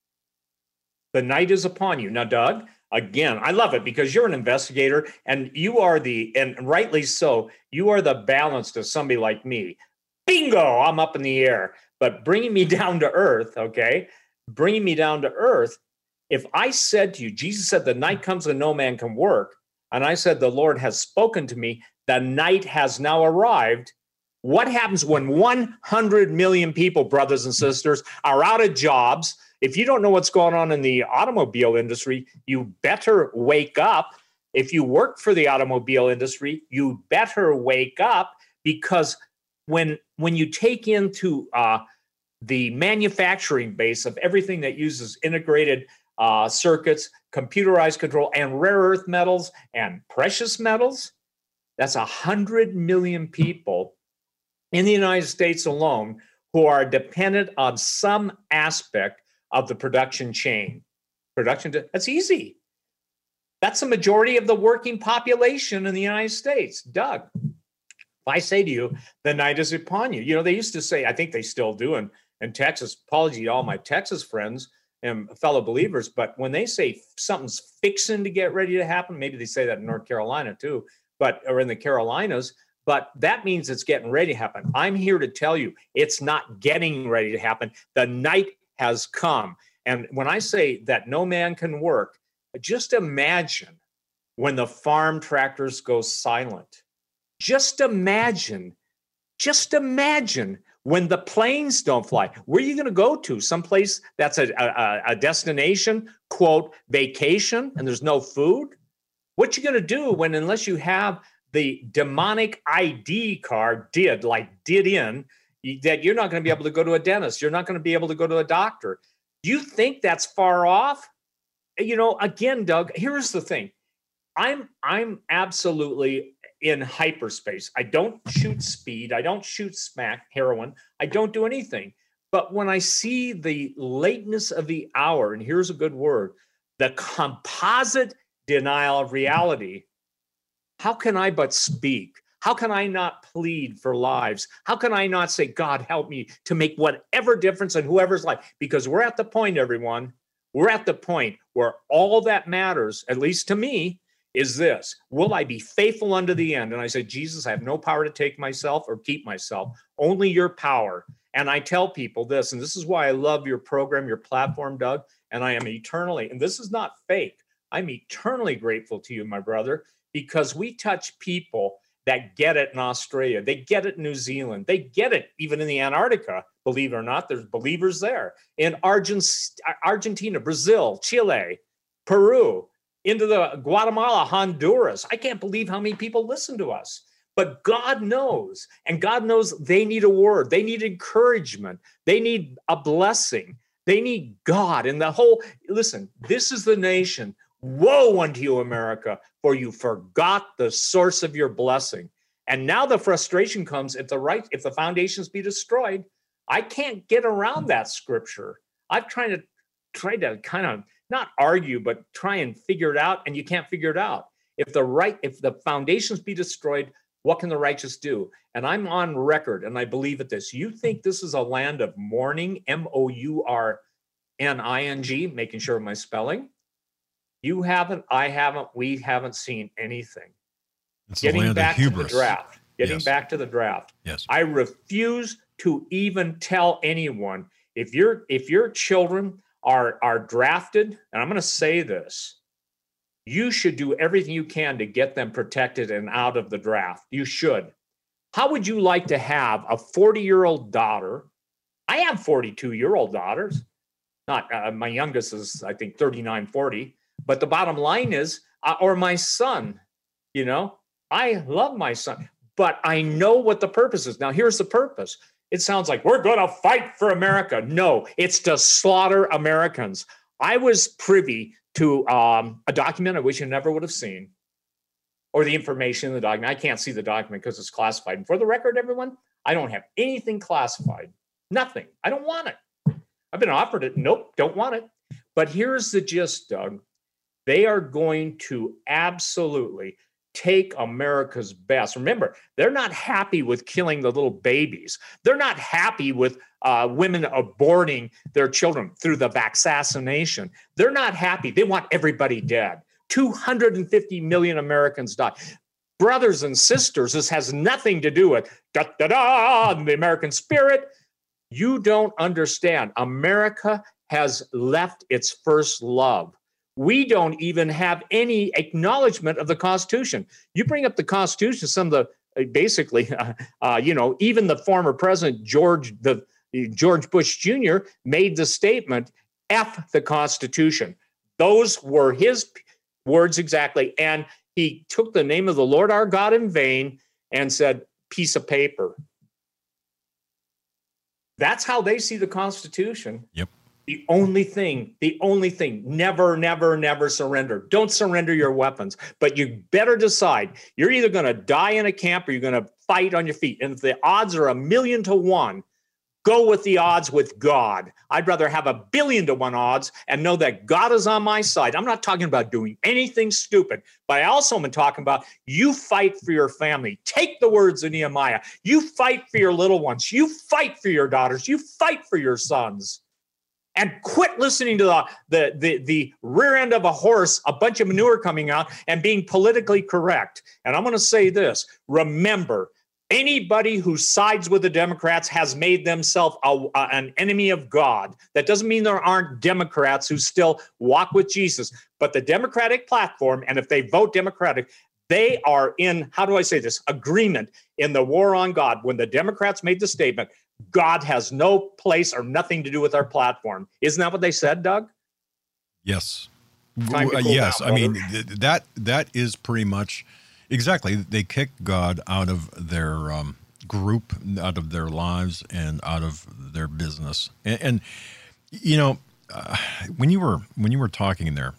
The night is upon you. Now, Doug, again, I love it because you're an investigator and you are and rightly so, you are the balance to somebody like me. Bingo, I'm up in the air. But bringing me down to earth, okay? Bringing me down to earth, if I said to you, Jesus said, the night comes when no man can work, and I said, the Lord has spoken to me, the night has now arrived. What happens when 100 million people, brothers and sisters, are out of jobs? If you don't know what's going on in the automobile industry, you better wake up. If you work for the automobile industry, you better wake up, because when you take into the manufacturing base of everything that uses integrated circuits, computerized control, and rare earth metals and precious metals, that's 100 million people in the United States alone who are dependent on some aspect of the production chain. That's easy. That's the majority of the working population in the United States. Doug, if I say to you, the night is upon you. They used to say, I think they still do in Texas, apology to all my Texas friends and fellow believers, but when they say something's fixing to get ready to happen, maybe they say that in North Carolina too, or in the Carolinas, but that means it's getting ready to happen. I'm here to tell you, it's not getting ready to happen. The night has come. And when I say that no man can work, just imagine when the farm tractors go silent. Just imagine when the planes don't fly. Where are you going to go to? Someplace that's a destination, quote, vacation, and there's no food? What you going to do unless you have the demonic ID card that you're not going to be able to go to a dentist. You're not going to be able to go to a doctor. Do you think that's far off? Again, Doug, here's the thing. I'm absolutely in hyperspace. I don't shoot speed. I don't shoot smack, heroin. I don't do anything. But when I see the lateness of the hour, and here's a good word, the composite denial of reality, how can I but speak? How can I not plead for lives? How can I not say, God, help me to make whatever difference in whoever's life? Because we're at the point, everyone, we're at the point where all that matters, at least to me, is this: will I be faithful unto the end? And I said, Jesus, I have no power to take myself or keep myself, only your power. And I tell people this, and this is why I love your program, your platform, Doug, and I am eternally, and this is not fake, I'm eternally grateful to you, my brother, because we touch people that get it in Australia. They get it in New Zealand. They get it even in the Antarctica, believe it or not. There's believers there. In Argentina, Brazil, Chile, Peru, into the Guatemala, Honduras. I can't believe how many people listen to us. But God knows, and God knows they need a word. They need encouragement. They need a blessing. They need God. And listen, this is the nation. Woe unto you, America, for you forgot the source of your blessing. And now the frustration comes if the foundations be destroyed. I can't get around that scripture. I've tried to kind of not argue, but try and figure it out, and you can't figure it out. If the foundations be destroyed, what can the righteous do? And I'm on record, and I believe at this. You think this is a land of mourning, mourning, making sure of my spelling? You haven't, I haven't, we haven't seen anything. It's Getting back to the draft. Yes. Back to the draft. Yes. I refuse to even tell anyone if your children are drafted, and I'm going to say this, you should do everything you can to get them protected and out of the draft. You should. How would you like to have a 40-year-old daughter? I have 42-year-old daughters. Not my youngest is, I think, 39, 40. But the bottom line is, or my son, I love my son, but I know what the purpose is. Now, here's the purpose. It sounds like we're going to fight for America. No, it's to slaughter Americans. I was privy to a document I wish I never would have seen, or the information in the document. I can't see the document because it's classified. And for the record, everyone, I don't have anything classified. Nothing. I don't want it. I've been offered it. Nope, don't want it. But here's the gist, Doug. They are going to absolutely take America's best. Remember, they're not happy with killing the little babies. They're not happy with women aborting their children through the vaccination. They're not happy. They want everybody dead. 250 million Americans die. Brothers and sisters, this has nothing to do with the American spirit. You don't understand. America has left its first love. We don't even have any acknowledgement of the Constitution. You bring up the Constitution, some of the basically, even the former president George Bush Jr. made the statement, "F the Constitution." Those were his words exactly, and he took the name of the Lord our God in vain and said, "Piece of paper." That's how they see the Constitution. Yep. The only thing, never, never, never surrender. Don't surrender your weapons, but you better decide. You're either going to die in a camp or you're going to fight on your feet. And if the odds are 1,000,000 to 1, go with the odds with God. I'd rather have 1,000,000,000 to 1 odds and know that God is on my side. I'm not talking about doing anything stupid, but I also am talking about you fight for your family. Take the words of Nehemiah. You fight for your little ones. You fight for your daughters. You fight for your sons. And quit listening to the rear end of a horse, a bunch of manure coming out, and being politically correct. And I'm going to say this. Remember, anybody who sides with the Democrats has made themselves an enemy of God. That doesn't mean there aren't Democrats who still walk with Jesus. But the Democratic platform, and if they vote Democratic, they are in, how do I say this, agreement in the war on God. When the Democrats made the statement, God has no place or nothing to do with our platform. Isn't that what they said, Doug? Yes. Yes. I mean, that is pretty much exactly. They kicked God out of their group, out of their lives, and out of their business. And when you were talking there,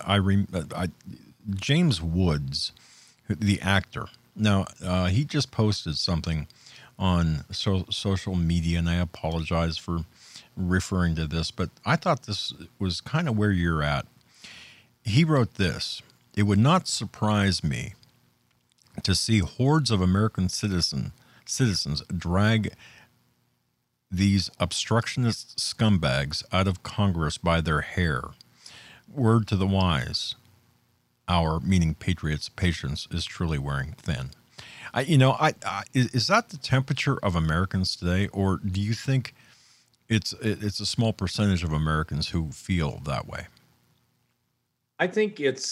James Woods, the actor. Now he just posted something on social media, and I apologize for referring to this, but I thought this was kind of where you're at. He wrote this: "It would not surprise me to see hordes of American citizens drag these obstructionist scumbags out of Congress by their hair. Word to the wise, our, meaning patriots, patience is truly wearing thin." Is that the temperature of Americans today, or do you think it's a small percentage of Americans who feel that way? I think it's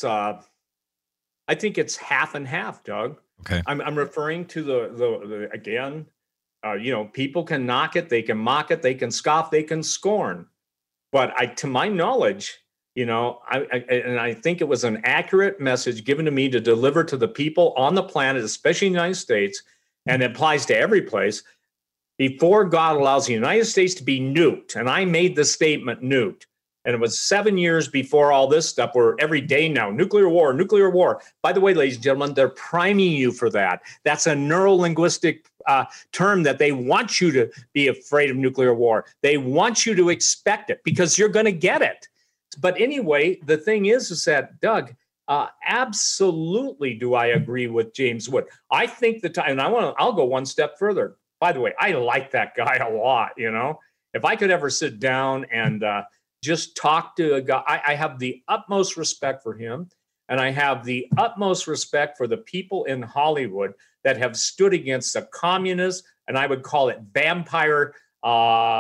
half and half, Doug. Okay. I'm referring to the again. People can knock it, they can mock it, they can scoff, they can scorn, but to my knowledge, I think it was an accurate message given to me to deliver to the people on the planet, especially in the United States, and it applies to every place. Before God allows the United States to be nuked, and I made the statement nuked, and it was 7 years before all this stuff, where every day now, nuclear war, nuclear war. By the way, ladies and gentlemen, they're priming you for that. That's a neuro-linguistic term that they want you to be afraid of nuclear war. They want you to expect it because you're going to get it. But anyway, the thing is that, Doug, absolutely do I agree with James Wood. I think and I'll go one step further. By the way, I like that guy a lot. If I could ever sit down and just talk to a guy, I have the utmost respect for him. And I have the utmost respect for the people in Hollywood that have stood against the communist, and I would call it vampire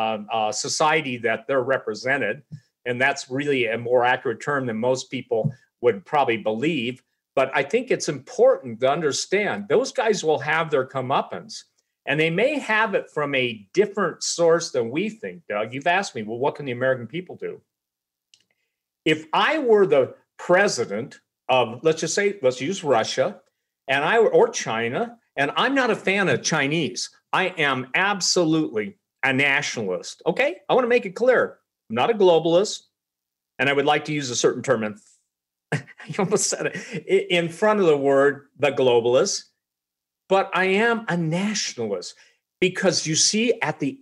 society that they're represented. And that's really a more accurate term than most people would probably believe. But I think it's important to understand those guys will have their comeuppance. And they may have it from a different source than we think, Doug. You've asked me, well, what can the American people do? If I were the president of, let's use Russia, or China, and I'm not a fan of Chinese. I am absolutely a nationalist. Okay? I want to make it clear. I'm not a globalist, and I would like to use a certain term, and you almost said it, in front of the word, the globalist. But I am a nationalist because you see, at the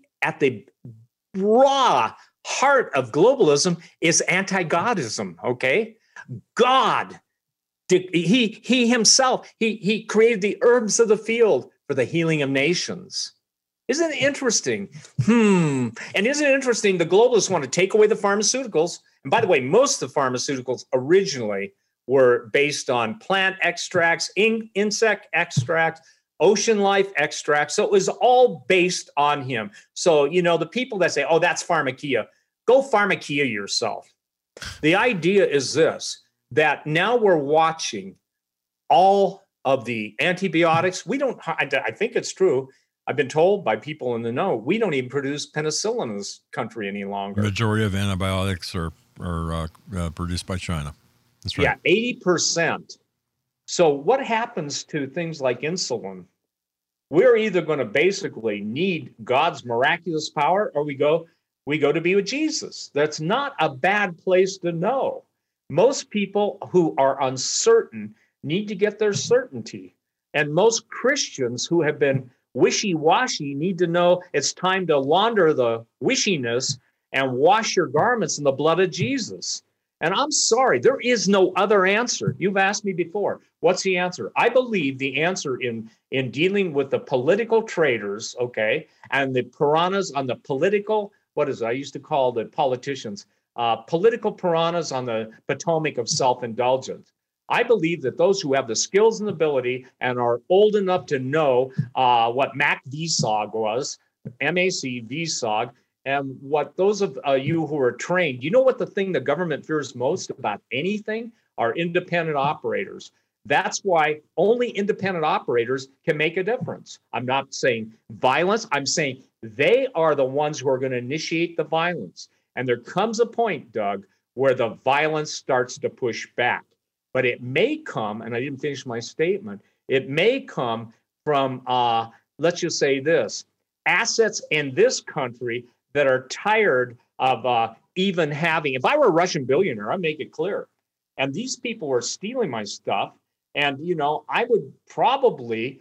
raw heart of globalism is anti-Godism. Okay, God, he himself, he created the herbs of the field for the healing of nations. Isn't it interesting? And isn't it interesting? The globalists want to take away the pharmaceuticals. And by the way, most of the pharmaceuticals originally were based on plant extracts, insect extracts, ocean life extracts. So it was all based on him. So, the people that say, oh, that's pharmakia, go pharmakia yourself. The idea is this, that now we're watching all of the antibiotics. I think it's true. I've been told by people in the know, we don't even produce penicillin in this country any longer. Majority of antibiotics are produced by China. That's right. Yeah, 80%. So what happens to things like insulin? We're either going to basically need God's miraculous power, or we go to be with Jesus. That's not a bad place to know. Most people who are uncertain need to get their certainty. And most Christians who have been wishy-washy need to know it's time to launder the wishiness and wash your garments in the blood of Jesus. And I'm sorry, there is no other answer. You've asked me before, what's the answer? I believe the answer in dealing with the political traitors, okay, and the piranhas on the political, I used to call the politicians, political piranhas on the Potomac of self-indulgence. I believe that those who have the skills and ability and are old enough to know what MAC-VSOG was, MAC-VSOG, and what those of you who are trained, you know what the thing the government fears most about anything are independent operators. That's why only independent operators can make a difference. I'm not saying violence. I'm saying they are the ones who are going to initiate the violence. And there comes a point, Doug, where the violence starts to push back. But it may come, and I didn't finish my statement, it may come from, let's just say this, assets in this country that are tired of even having, if I were a Russian billionaire, I'd make it clear. And these people were stealing my stuff. And, I would probably,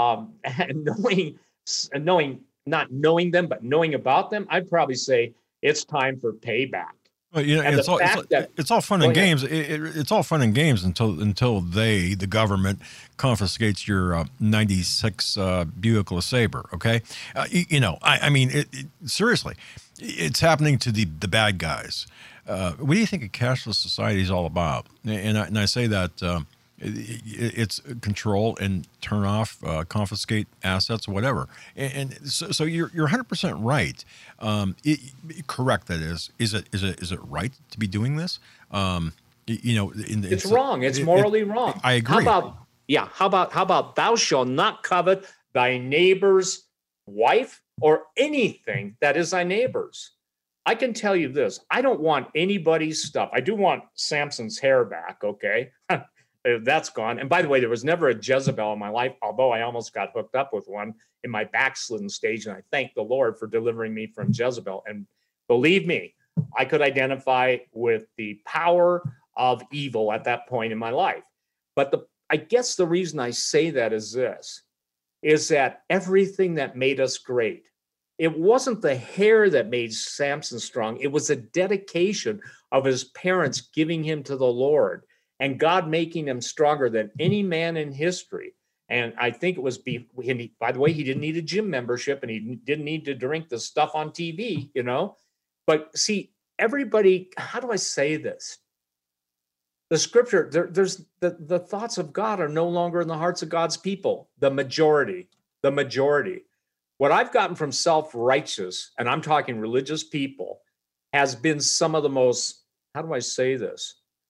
not knowing them, but knowing about them, I'd probably say it's time for payback. Well, it's all fun and games. It's all fun and games until the government confiscates your '96 Buick LeSabre. Okay, seriously, it's happening to the bad guys. What do you think a cashless society is all about? And I say that it's control and turn off, confiscate assets, whatever. And so you're 100% right. Correct. That is. Is it right to be doing this? It's wrong. It's morally wrong. I agree. How about thou shalt not covet thy neighbor's wife or anything that is thy neighbor's. I can tell you this. I don't want anybody's stuff. I do want Samson's hair back. Okay. That's gone. And by the way, there was never a Jezebel in my life, although I almost got hooked up with one in my backslidden stage. And I thank the Lord for delivering me from Jezebel. And believe me, I could identify with the power of evil at that point in my life. But I guess the reason I say that is this, is that everything that made us great, it wasn't the hair that made Samson strong. It was a dedication of his parents giving him to the Lord. And God making him stronger than any man in history. And I think it was, by the way, he didn't need a gym membership and he didn't need to drink the stuff on TV, But see, everybody, how do I say this? The scripture, there's the thoughts of God are no longer in the hearts of God's people, the majority. What I've gotten from self-righteous, and I'm talking religious people, has been some of the most, how do I say this?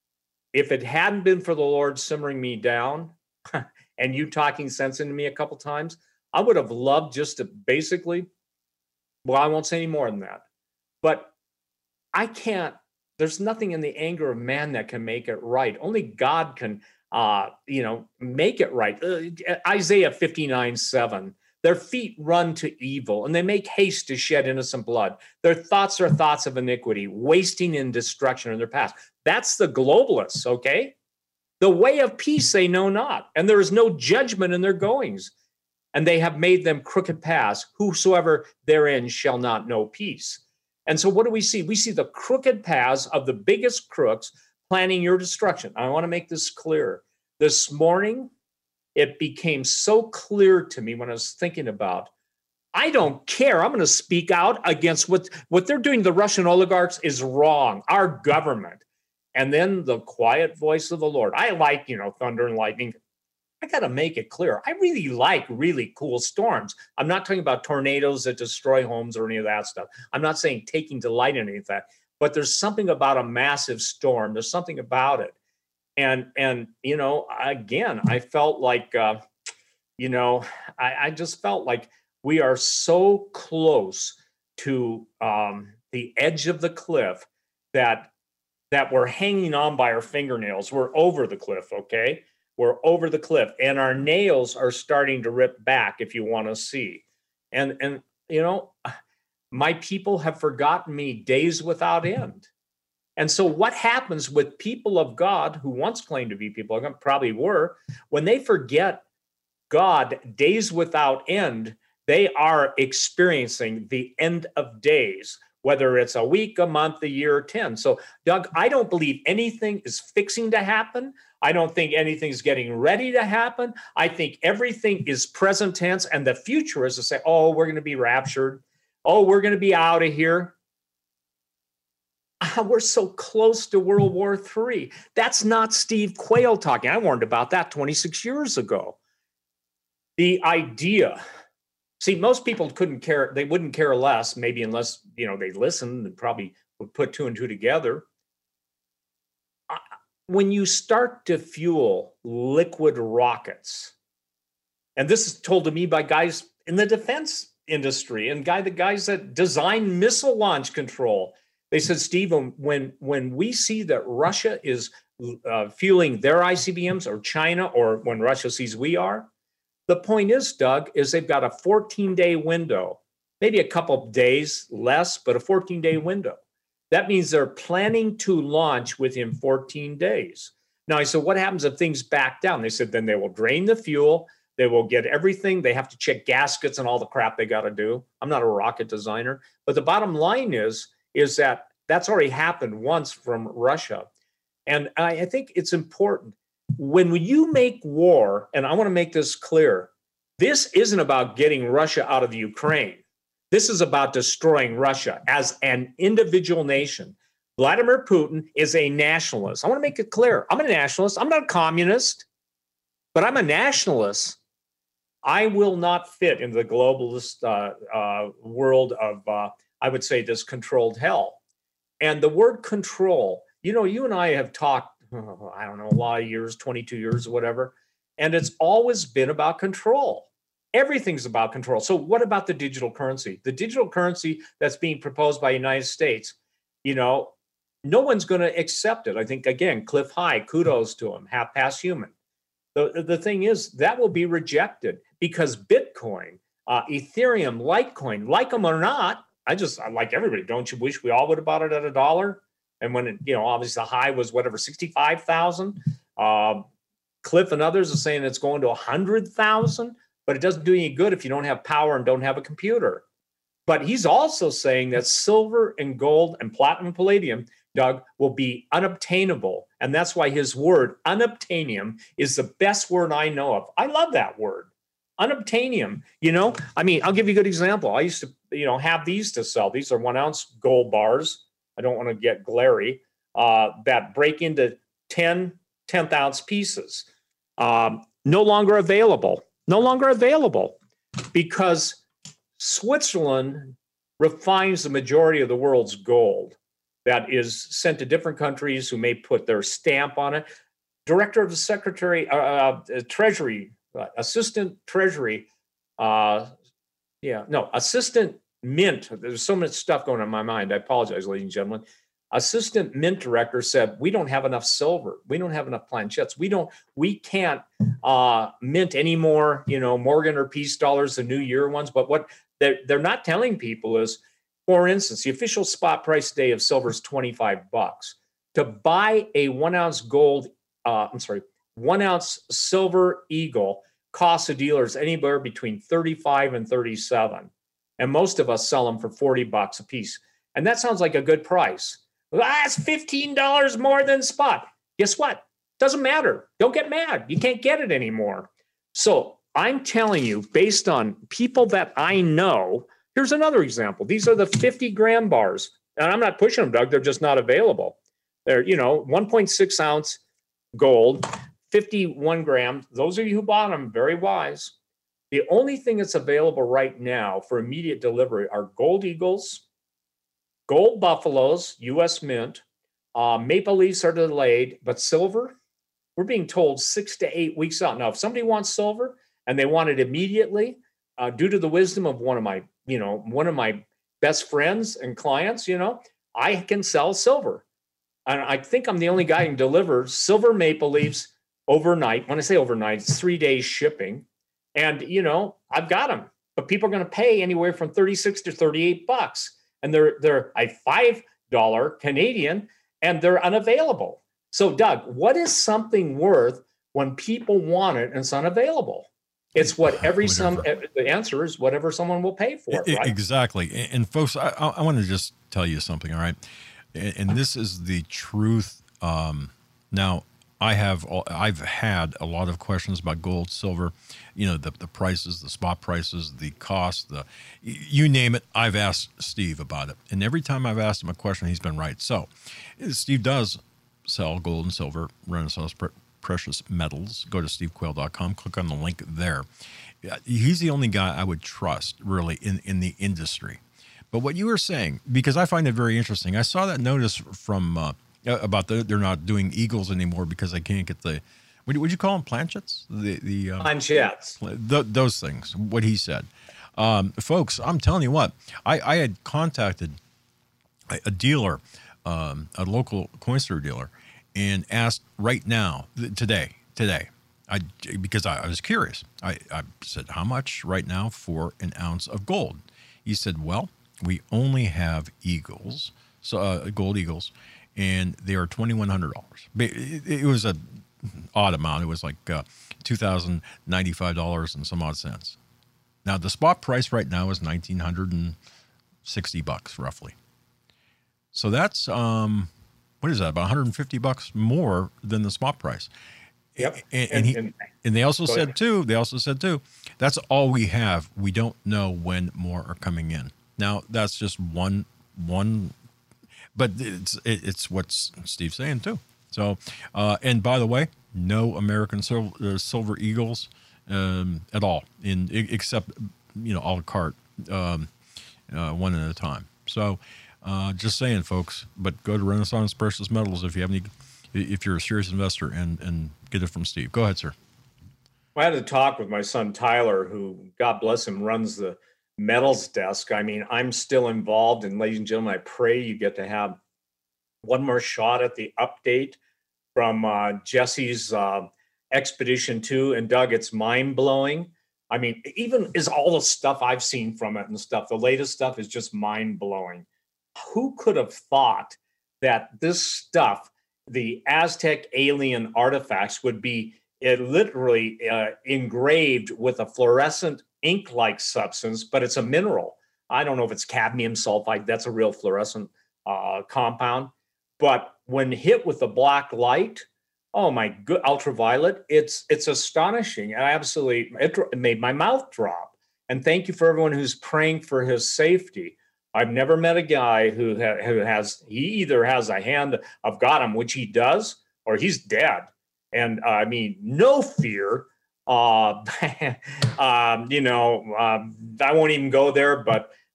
if it hadn't been for the Lord simmering me down and you talking sense into me a couple times, I would have loved just to basically, well, I won't say any more than that. But I can't, there's nothing in the anger of man that can make it right. Only God can, make it right. Isaiah 59:7. Their feet run to evil, and they make haste to shed innocent blood. Their thoughts are thoughts of iniquity, wasting in destruction in their past. That's the globalists, okay? The way of peace they know not, and there is no judgment in their goings. And they have made them crooked paths. Whosoever therein shall not know peace. And so what do we see? We see the crooked paths of the biggest crooks planning your destruction. I want to make this clear. This morning, it became so clear to me when I was thinking about, I don't care. I'm going to speak out against what they're doing. The Russian oligarchs is wrong. Our government. And then the quiet voice of the Lord. I like, thunder and lightning. I got to make it clear. I really like really cool storms. I'm not talking about tornadoes that destroy homes or any of that stuff. I'm not saying taking delight in any of that. But there's something about a massive storm. There's something about it. And again, I felt like, I just felt like we are so close to the edge of the cliff that we're hanging on by our fingernails. We're over the cliff, okay? We're over the cliff, and our nails are starting to rip back, if you want to see. And my people have forgotten me days without end. And so what happens with people of God who once claimed to be people of God, probably were, when they forget God days without end, they are experiencing the end of days, whether it's a week, a month, a year, or 10. So, Doug, I don't believe anything is fixing to happen. I don't think anything's getting ready to happen. I think everything is present tense, and the future is to say, oh, we're going to be raptured. Oh, we're going to be out of here. We're so close to World War III. That's not Steve Quayle talking. I warned about that 26 years ago. The idea, see, most people couldn't care. They wouldn't care less, maybe unless, they listened and probably would put two and two together. When you start to fuel liquid rockets, and this is told to me by guys in the defense industry and the guys that design missile launch control, they said, Steve, when we see that Russia is fueling their ICBMs, or China, or when Russia sees we are, the point is, Doug, is they've got a 14-day window, maybe a couple of days less, but a 14-day window. That means they're planning to launch within 14 days. Now, I said, what happens if things back down? They said, then they will drain the fuel. They will get everything. They have to check gaskets and all the crap they got to do. I'm not a rocket designer. But the bottom line is that that's already happened once from Russia. And I think it's important. When you make war, and I want to make this clear, this isn't about getting Russia out of the Ukraine. This is about destroying Russia as an individual nation. Vladimir Putin is a nationalist. I want to make it clear. I'm a nationalist. I'm not a communist, but I'm a nationalist. I will not fit into the globalist world of, I would say, this controlled hell. And the word control, you and I have talked, I don't know, a lot of years, 22 years or whatever, and it's always been about control. Everything's about control. So what about the digital currency? The digital currency that's being proposed by the United States, no one's going to accept it. I think, again, Cliff High, kudos to him, half past human. The thing is, that will be rejected because Bitcoin, Ethereum, Litecoin, like them or not, I like everybody. Don't you wish we all would have bought it at $1? And when it, obviously the high was whatever, 65,000. Cliff and others are saying it's going to 100,000, but it doesn't do any good if you don't have power and don't have a computer. But he's also saying that silver and gold and platinum and palladium, Doug, will be unobtainable. And that's why his word, unobtainium, is the best word I know of. I love that word, unobtainium. I'll give you a good example. I used to, have these to sell. These are 1 ounce gold bars. I don't want to get glary, that break into 10 10th ounce pieces. No longer available because Switzerland refines the majority of the world's gold. that is sent to different countries who may put their stamp on it. Director of the Secretary, Treasury, Assistant Treasury, Assistant Mint. There's so much stuff going on in my mind. I apologize, ladies and gentlemen. Assistant Mint Director said, we don't have enough silver. We don't have enough planchettes. We can't mint any more, Morgan or Peace dollars, the New Year ones. But what they're not telling people is, for instance, the official spot price today of silver is $25. To buy a 1 ounce 1 ounce silver eagle costs a dealers anywhere between 35 and 37. And most of us sell them for $40 a piece. And that sounds like a good price. That's $15 more than spot. Guess what? Doesn't matter. Don't get mad. You can't get it anymore. So I'm telling you, based on people that I know, here's another example. These are the 50 gram bars. And I'm not pushing them, Doug. They're just not available. They're, 1.6 ounce gold, 51 grams. Those of you who bought them, very wise. The only thing that's available right now for immediate delivery are gold eagles, gold buffaloes, U.S. Mint, maple leafs are delayed, but silver, we're being told 6 to 8 weeks out. Now, if somebody wants silver and they want it immediately, due to the wisdom of one of my best friends and clients, I can sell silver. And I think I'm the only guy who can deliver silver maple leaves overnight. When I say overnight, it's 3 days shipping. And, I've got them, but people are going to pay anywhere from 36 to 38 bucks. And they're a $5 Canadian, and they're unavailable. So, Doug, what is something worth when people want it and it's unavailable? It's the answer is whatever someone will pay for it, right? Exactly. And folks, I want to just tell you something, all right? And this is the truth. Now, I've had a lot of questions about gold, silver, the prices, the spot prices, the cost, you name it. I've asked Steve about it. And every time I've asked him a question, he's been right. So Steve does sell gold and silver, Renaissance precious metals. Go to stevequayle.com, click on the link there. He's the only guy I would trust really in the industry. But what you were saying, because I find it very interesting, I saw that notice from about they're not doing eagles anymore because they can't get the, what would you call them, planchettes? Planchettes. Those things, what he said. Folks, I'm telling you what, I had contacted a dealer, a local Coinster dealer, and asked right now, today, because I was curious. I said, how much right now for an ounce of gold? He said, well, we only have eagles, so gold eagles, and they are $2,100. It was an odd amount. It was like $2,095 and some odd cents. Now the spot price right now is $1,960 roughly. So that's what is that? About $150 more than the spot price. Yep. And they also said too. That's all we have. We don't know when more are coming in. Now that's just one, but it's what Steve's saying too. So, and by the way, no American silver eagles at all, except a la carte, one at a time. So, just saying, folks. But go to Renaissance Precious Metals if you're a serious investor, and get it from Steve. Go ahead, sir. I had a talk with my son Tyler, who, God bless him, runs the metals desk. I mean, I'm still involved, and ladies and gentlemen, I pray you get to have one more shot at the update from Jesse's Expedition 2. And Doug, it's mind-blowing. I mean, even is all the stuff I've seen from it and stuff, the latest stuff is just mind-blowing. Who could have thought that this stuff, the Aztec alien artifacts, would be literally engraved with a fluorescent ink-like substance, but it's a mineral. I don't know if it's cadmium sulfide. That's a real fluorescent compound. But when hit with the black light, oh my good, ultraviolet, it's astonishing. It made my mouth drop. And thank you for everyone who's praying for his safety. I've never met a guy who either has a hand of Gotham, which he does, or he's dead. And I mean, no fear. I won't even go there, but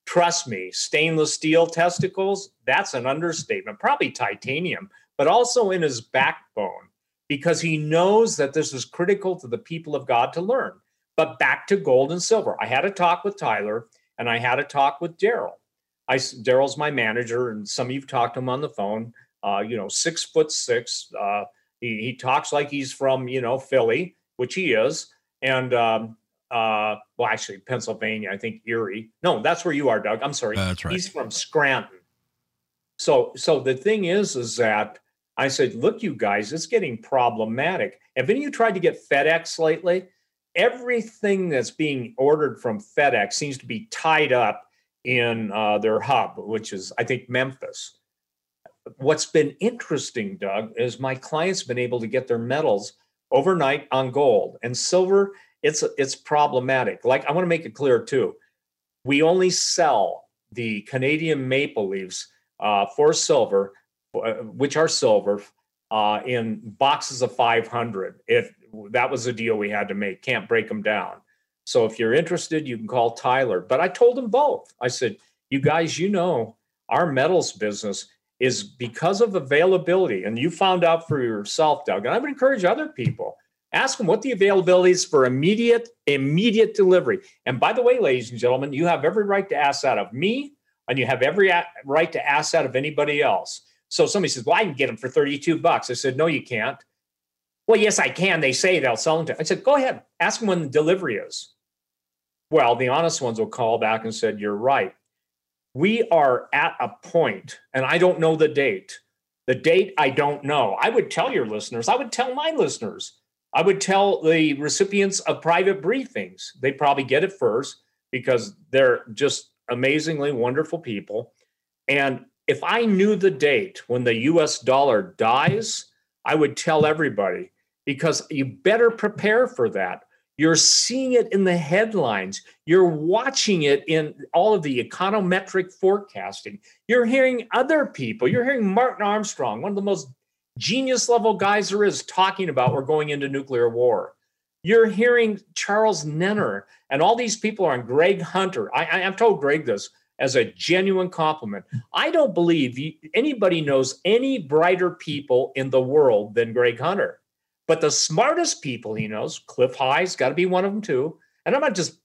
trust me, stainless steel testicles, that's an understatement, probably titanium, but also in his backbone, because he knows that this is critical to the people of God to learn. But back to gold and silver. I had a talk with Tyler and I had a talk with Daryl. Daryl's my manager, and some of you've talked to him on the phone. 6'6". He talks like he's from, Philly, which he is. And, actually Pennsylvania, I think Erie. No, that's where you are, Doug. I'm sorry. That's right. He's from Scranton. So the thing is that I said, look, you guys, it's getting problematic. Have any of you tried to get FedEx lately? Everything that's being ordered from FedEx seems to be tied up in their hub, which is, I think, Memphis. What's been interesting, Doug, is my clients been able to get their metals overnight on gold and silver. It's problematic. Like, I want to make it clear too. We only sell the Canadian maple leaves for silver, which are silver, in boxes of 500. That was a deal we had to make. Can't break them down. So if you're interested, you can call Tyler. But I told them both. I said, you guys, our metals business is because of availability. And you found out for yourself, Doug. And I would encourage other people. Ask them what the availability is for immediate delivery. And by the way, ladies and gentlemen, you have every right to ask that of me, and you have every right to ask that of anybody else. So somebody says, well, I can get them for $32. I said, no, you can't. Well, yes, I can. They say they'll sell them to. I said, go ahead. Ask them when the delivery is. Well, the honest ones will call back and said, you're right. We are at a point, and I don't know the date. The date, I don't know. I would tell your listeners. I would tell my listeners. I would tell the recipients of private briefings. They probably get it first because they're just amazingly wonderful people. And if I knew the date when the US dollar dies, I would tell everybody, because you better prepare for that. You're seeing it in the headlines. You're watching it in all of the econometric forecasting. You're hearing other people. You're hearing Martin Armstrong, one of the most genius level guys there is, talking about we're going into nuclear war. You're hearing Charles Nenner and all these people are on Greg Hunter. I've told Greg this as a genuine compliment. I don't believe anybody knows any brighter people in the world than Greg Hunter. But the smartest people he knows, Cliff High's got to be one of them too. And I'm not just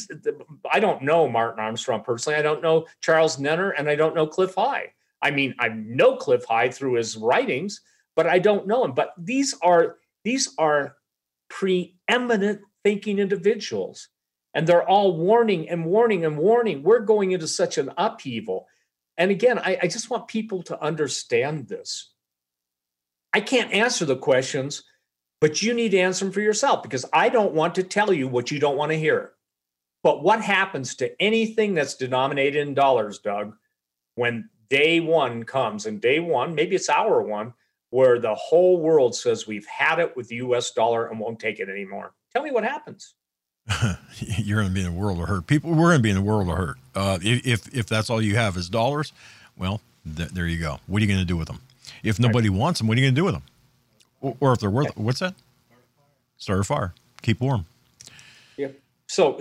I don't know Martin Armstrong personally. I don't know Charles Nenner, and I don't know Cliff High. I mean, I know Cliff High through his writings, but I don't know him. But these are preeminent thinking individuals. And they're all warning and warning and warning. We're going into such an upheaval. And again, I just want people to understand this. I can't answer the questions, but you need to answer them for yourself, because I don't want to tell you what you don't want to hear. But what happens to anything that's denominated in dollars, Doug, when day one comes, and day one, maybe it's hour one, where the whole world says we've had it with the US dollar and won't take it anymore? Tell me what happens. You're going to be in a world of hurt. We're going to be in a world of hurt. If that's all you have is dollars, well, there you go. What are you going to do with them? If nobody wants them, what are you going to do with them? Or if they're worth, what's that? Start a fire. Keep warm. Yeah. So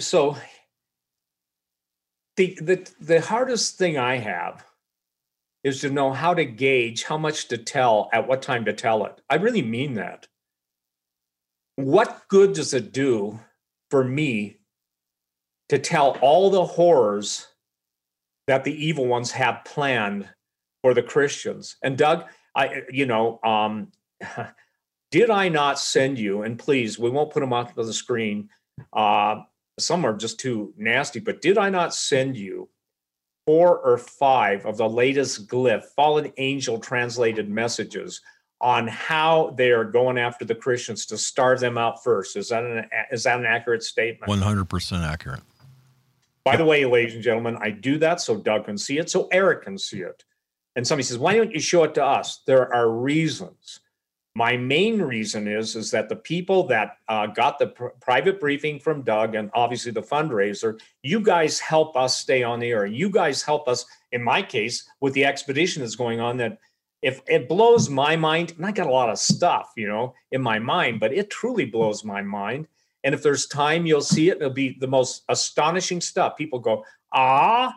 the hardest thing I have is to know how to gauge how much to tell at what time to tell it. I really mean that. What good does it do for me to tell all the horrors that the evil ones have planned for the Christians? And Doug, did I not send you, and please, we won't put them off the screen. Some are just too nasty, but did I not send you 4 or 5 of the latest glyph, fallen angel translated messages on how they are going after the Christians to starve them out first? Is that an accurate statement? 100% accurate. By the way, ladies and gentlemen, I do that so Doug can see it, so Eric can see it. And somebody says, why don't you show it to us? There are reasons. My main reason is that the people that got the private briefing from Doug, and obviously the fundraiser, you guys help us stay on the air. You guys help us, in my case, with the expedition that's going on, that if it blows my mind, and I got a lot of stuff, in my mind, but it truly blows my mind. And if there's time, you'll see it. It'll be the most astonishing stuff. People go,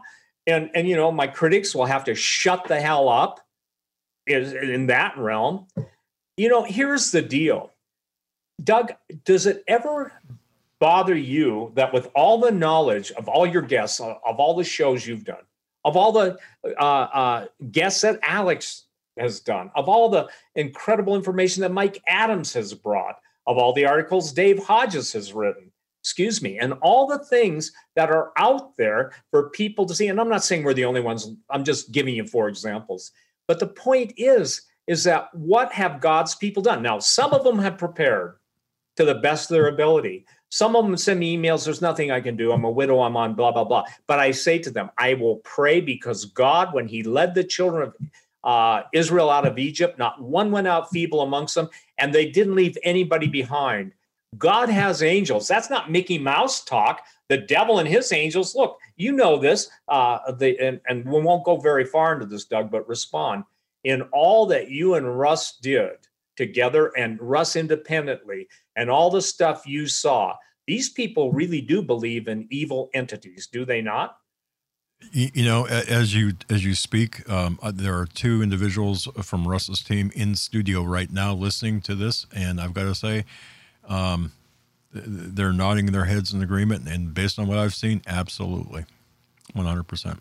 And my critics will have to shut the hell up in that realm. Here's the deal. Doug, does it ever bother you that with all the knowledge of all your guests, of all the shows you've done, of all the guests that Alex has done, of all the incredible information that Mike Adams has brought, of all the articles Dave Hodges has written, and all the things that are out there for people to see, and I'm not saying we're the only ones, I'm just giving you 4 examples, but the point is that what have God's people done? Now, some of them have prepared to the best of their ability. Some of them send me emails, there's nothing I can do, I'm a widow, I'm on blah, blah, blah. But I say to them, I will pray, because God, when he led the children of Israel out of Egypt, not one went out feeble amongst them, and they didn't leave anybody behind. God has angels. That's not Mickey Mouse talk. The devil and his angels, look, you know this, and we won't go very far into this, Doug, but respond. In all that you and Russ did together, and Russ independently, and all the stuff you saw, these people really do believe in evil entities, do they not? As you speak, there are 2 individuals from Russ's team in studio right now listening to this, and I've got to say, they're nodding their heads in agreement, and based on what I've seen, absolutely, 100%.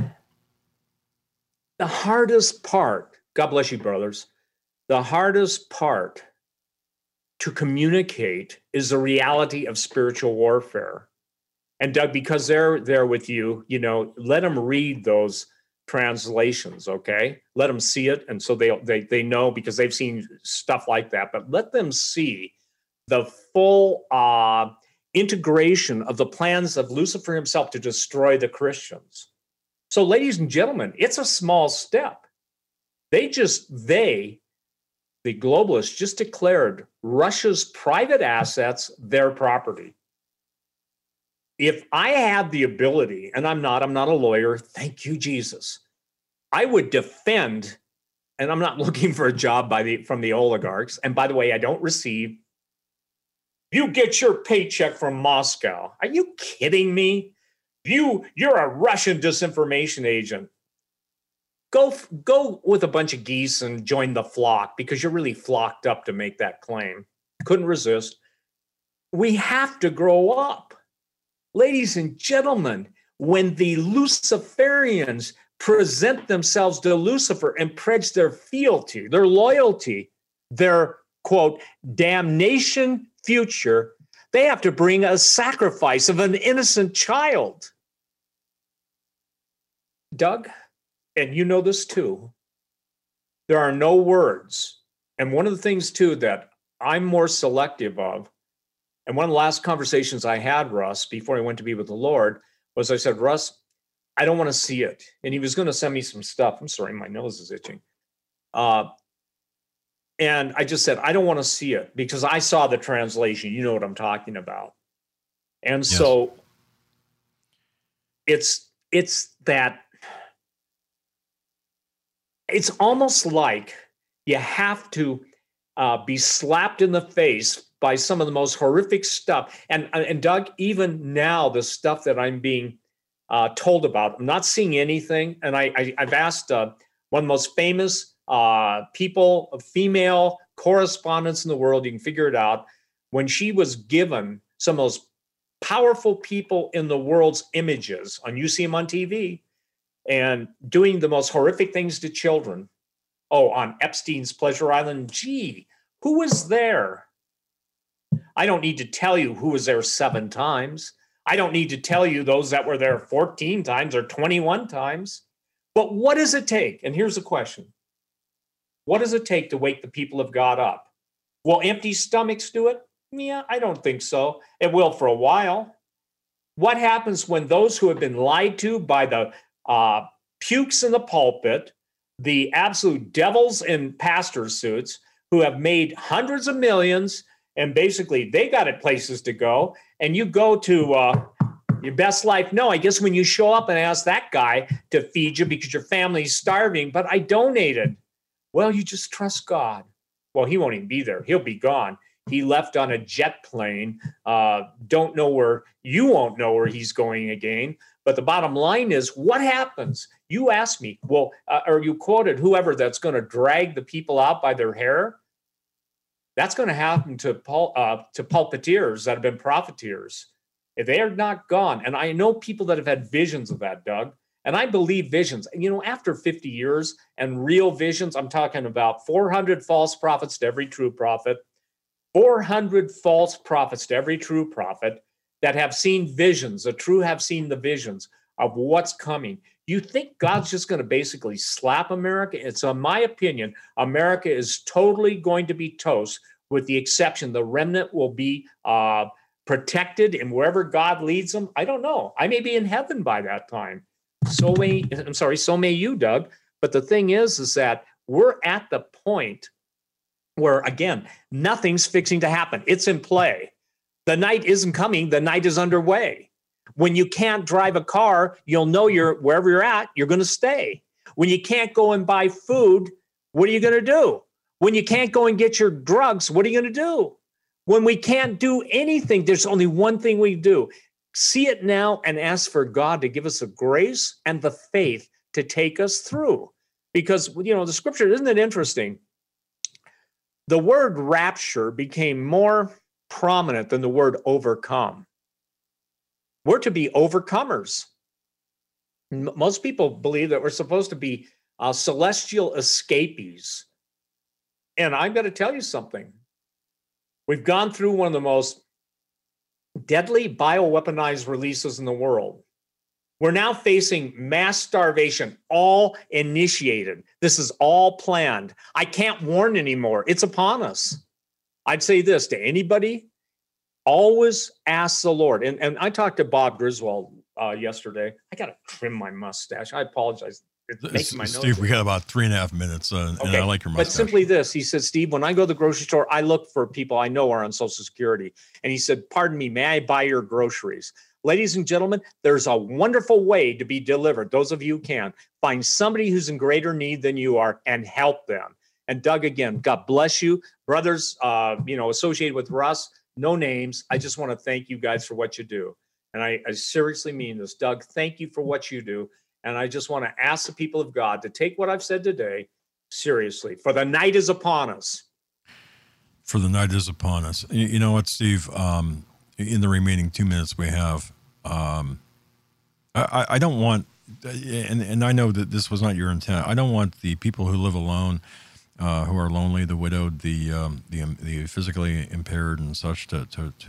The hardest part, God bless you, brothers, the hardest part to communicate is the reality of spiritual warfare. And Doug, because they're there with you, let them read those translations, okay? Let them see it, and so they know, because they've seen stuff like that. But let them see the full integration of the plans of Lucifer himself to destroy the Christians. So, ladies and gentlemen, it's a small step. The globalists, just declared Russia's private assets their property. If I had the ability, and I'm not a lawyer, thank you, Jesus, I would defend, and I'm not looking for a job from the oligarchs. And by the way, I don't receive. You get your paycheck from Moscow. Are you kidding me? You're a Russian disinformation agent. Go with a bunch of geese and join the flock, because you're really flocked up to make that claim. Couldn't resist. We have to grow up. Ladies and gentlemen, when the Luciferians present themselves to Lucifer and pledge their fealty, their loyalty, their, quote, damnation future, they have to bring a sacrifice of an innocent child. Doug, and you know this too, there are no words. And one of the things too that I'm more selective of, and one of the last conversations I had, Russ, before I went to be with the Lord, was I said, Russ, I don't want to see it. And he was going to send me some stuff. I'm sorry, my nose is itching. And I just said, I don't want to see it, because I saw the translation. You know what I'm talking about. And yes. So it's that, it's almost like you have to be slapped in the face by some of the most horrific stuff. And Doug, even now, the stuff that I'm being told about, I'm not seeing anything. And I've asked one of the most famous people, female correspondents in the world, you can figure it out, when she was given some of those powerful people in the world's images, and you see them on TV, and doing the most horrific things to children. Oh, on Epstein's Pleasure Island. Gee, who was there? I don't need to tell you who was there 7 times. I don't need to tell you those that were there 14 times or 21 times. But what does it take? And here's the question. What does it take to wake the people of God up? Will empty stomachs do it? Yeah, I don't think so. It will for a while. What happens when those who have been lied to by the pukes in the pulpit, the absolute devils in pastor suits, who have made hundreds of millions, and basically they got it places to go, and you go to your best life? No, I guess when you show up and ask that guy to feed you because your family's starving, but I donated. Well, you just trust God. Well, he won't even be there. He'll be gone. He left on a jet plane. Don't know where, you won't know where he's going again. But the bottom line is, what happens? You asked me, well, or you quoted whoever that's going to drag the people out by their hair. That's going to happen to pulpiteers that have been profiteers. If they are not gone, and I know people that have had visions of that, Doug, and I believe visions. You know, after 50 years and real visions, I'm talking about 400 false prophets to every true prophet, 400 false prophets to every true prophet that have seen visions, the true have seen the visions of what's coming. You think God's just going to basically slap America? It's, in my opinion, America is totally going to be toast, with the exception the remnant will be protected, and wherever God leads them, I don't know. I may be in heaven by that time. So may you, Doug. But the thing is that we're at the point where, again, nothing's fixing to happen. It's in play. The night isn't coming. The night is underway. When you can't drive a car, you'll know wherever you're at, you're going to stay. When you can't go and buy food, what are you going to do? When you can't go and get your drugs, what are you going to do? When we can't do anything, there's only one thing we do. See it now and ask for God to give us the grace and the faith to take us through. Because, you know, the scripture, isn't it interesting? The word rapture became more prominent than the word overcome. We're to be overcomers. Most people believe that we're supposed to be celestial escapees. And I've got to tell you something. We've gone through one of the most deadly bioweaponized releases in the world. We're now facing mass starvation, all initiated. This is all planned. I can't warn anymore. It's upon us. I'd say this to anybody: always ask the Lord. And I talked to Bob Griswold yesterday. I got to trim my mustache. I apologize. It's making my Steve, we got about 3.5 minutes, and okay. I like your mustache. But simply this, he said, Steve, when I go to the grocery store, I look for people I know are on Social Security. And he said, pardon me, may I buy your groceries? Ladies and gentlemen, there's a wonderful way to be delivered. Those of you who can, find somebody who's in greater need than you are and help them. And Doug, again, God bless you. Brothers, associated with Russ, no names. I just want to thank you guys for what you do. And I seriously mean this. Doug, thank you for what you do. And I just want to ask the people of God to take what I've said today seriously. For the night is upon us. For the night is upon us. You know what, Steve? In the remaining 2 minutes we have, I don't want, and I know that this was not your intent, I don't want the people who live alone, who are lonely, the widowed, the physically impaired and such to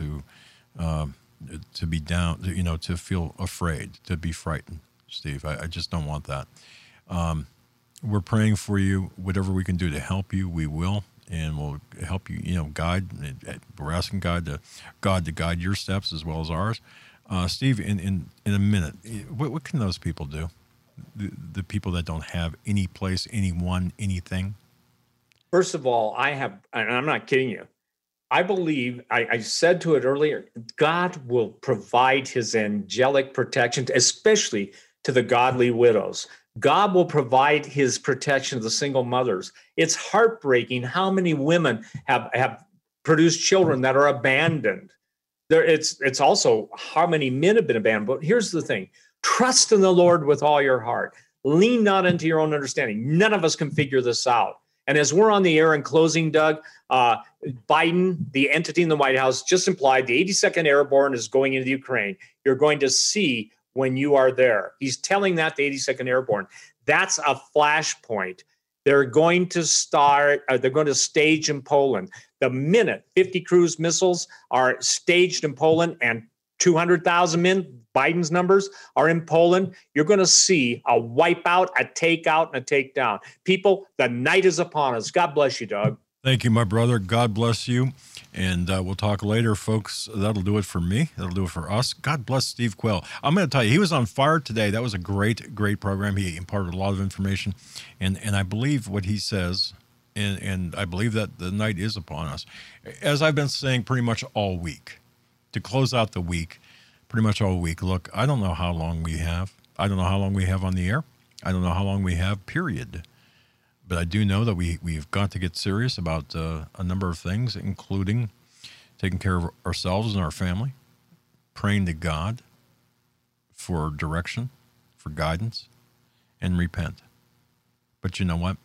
be down, to feel afraid, to be frightened. Steve, I just don't want that. We're praying for you. Whatever we can do to help you, we will, and we'll help you. Guide. We're asking God to guide your steps as well as ours. Steve, in a minute, what can those people do? The people that don't have any place, anyone, anything. First of all, I have, and I'm not kidding you, I believe, I said to it earlier, God will provide his angelic protection, especially to the godly widows. God will provide his protection to the single mothers. It's heartbreaking how many women have produced children that are abandoned. It's also how many men have been abandoned. But here's the thing. Trust in the Lord with all your heart. Lean not into your own understanding. None of us can figure this out. And as we're on the air in closing, Doug, Biden, the entity in the White House, just implied the 82nd Airborne is going into the Ukraine. You're going to see when you are there. He's telling that the 82nd Airborne. That's a flashpoint. They're going to they're going to stage in Poland. The minute 50 cruise missiles are staged in Poland and 200,000 men, Biden's numbers, are in Poland, you're going to see a wipeout, a takeout, and a takedown. People, the night is upon us. God bless you, Doug. Thank you, my brother. God bless you. And we'll talk later, folks. That'll do it for me. That'll do it for us. God bless Steve Quayle. I'm going to tell you, he was on fire today. That was a great, great program. He imparted a lot of information. And I believe what he says, and I believe that the night is upon us. As I've been saying pretty much all week, to close out the week, pretty much all week, look, I don't know how long we have. I don't know how long we have on the air. I don't know how long we have, period. But I do know that we've got to get serious about a number of things, including taking care of ourselves and our family, praying to God for direction, for guidance, and repent. But you know what?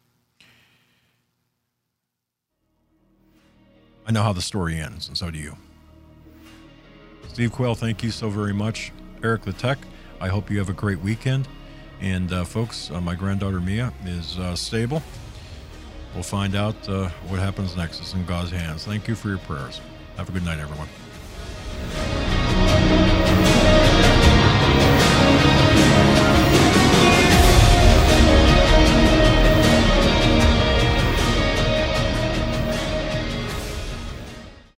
I know how the story ends, and so do you. Steve Quayle, thank you so very much. Eric the Tech, I hope you have a great weekend. And folks, my granddaughter Mia is stable. We'll find out what happens next. It's in God's hands. Thank you for your prayers. Have a good night, everyone.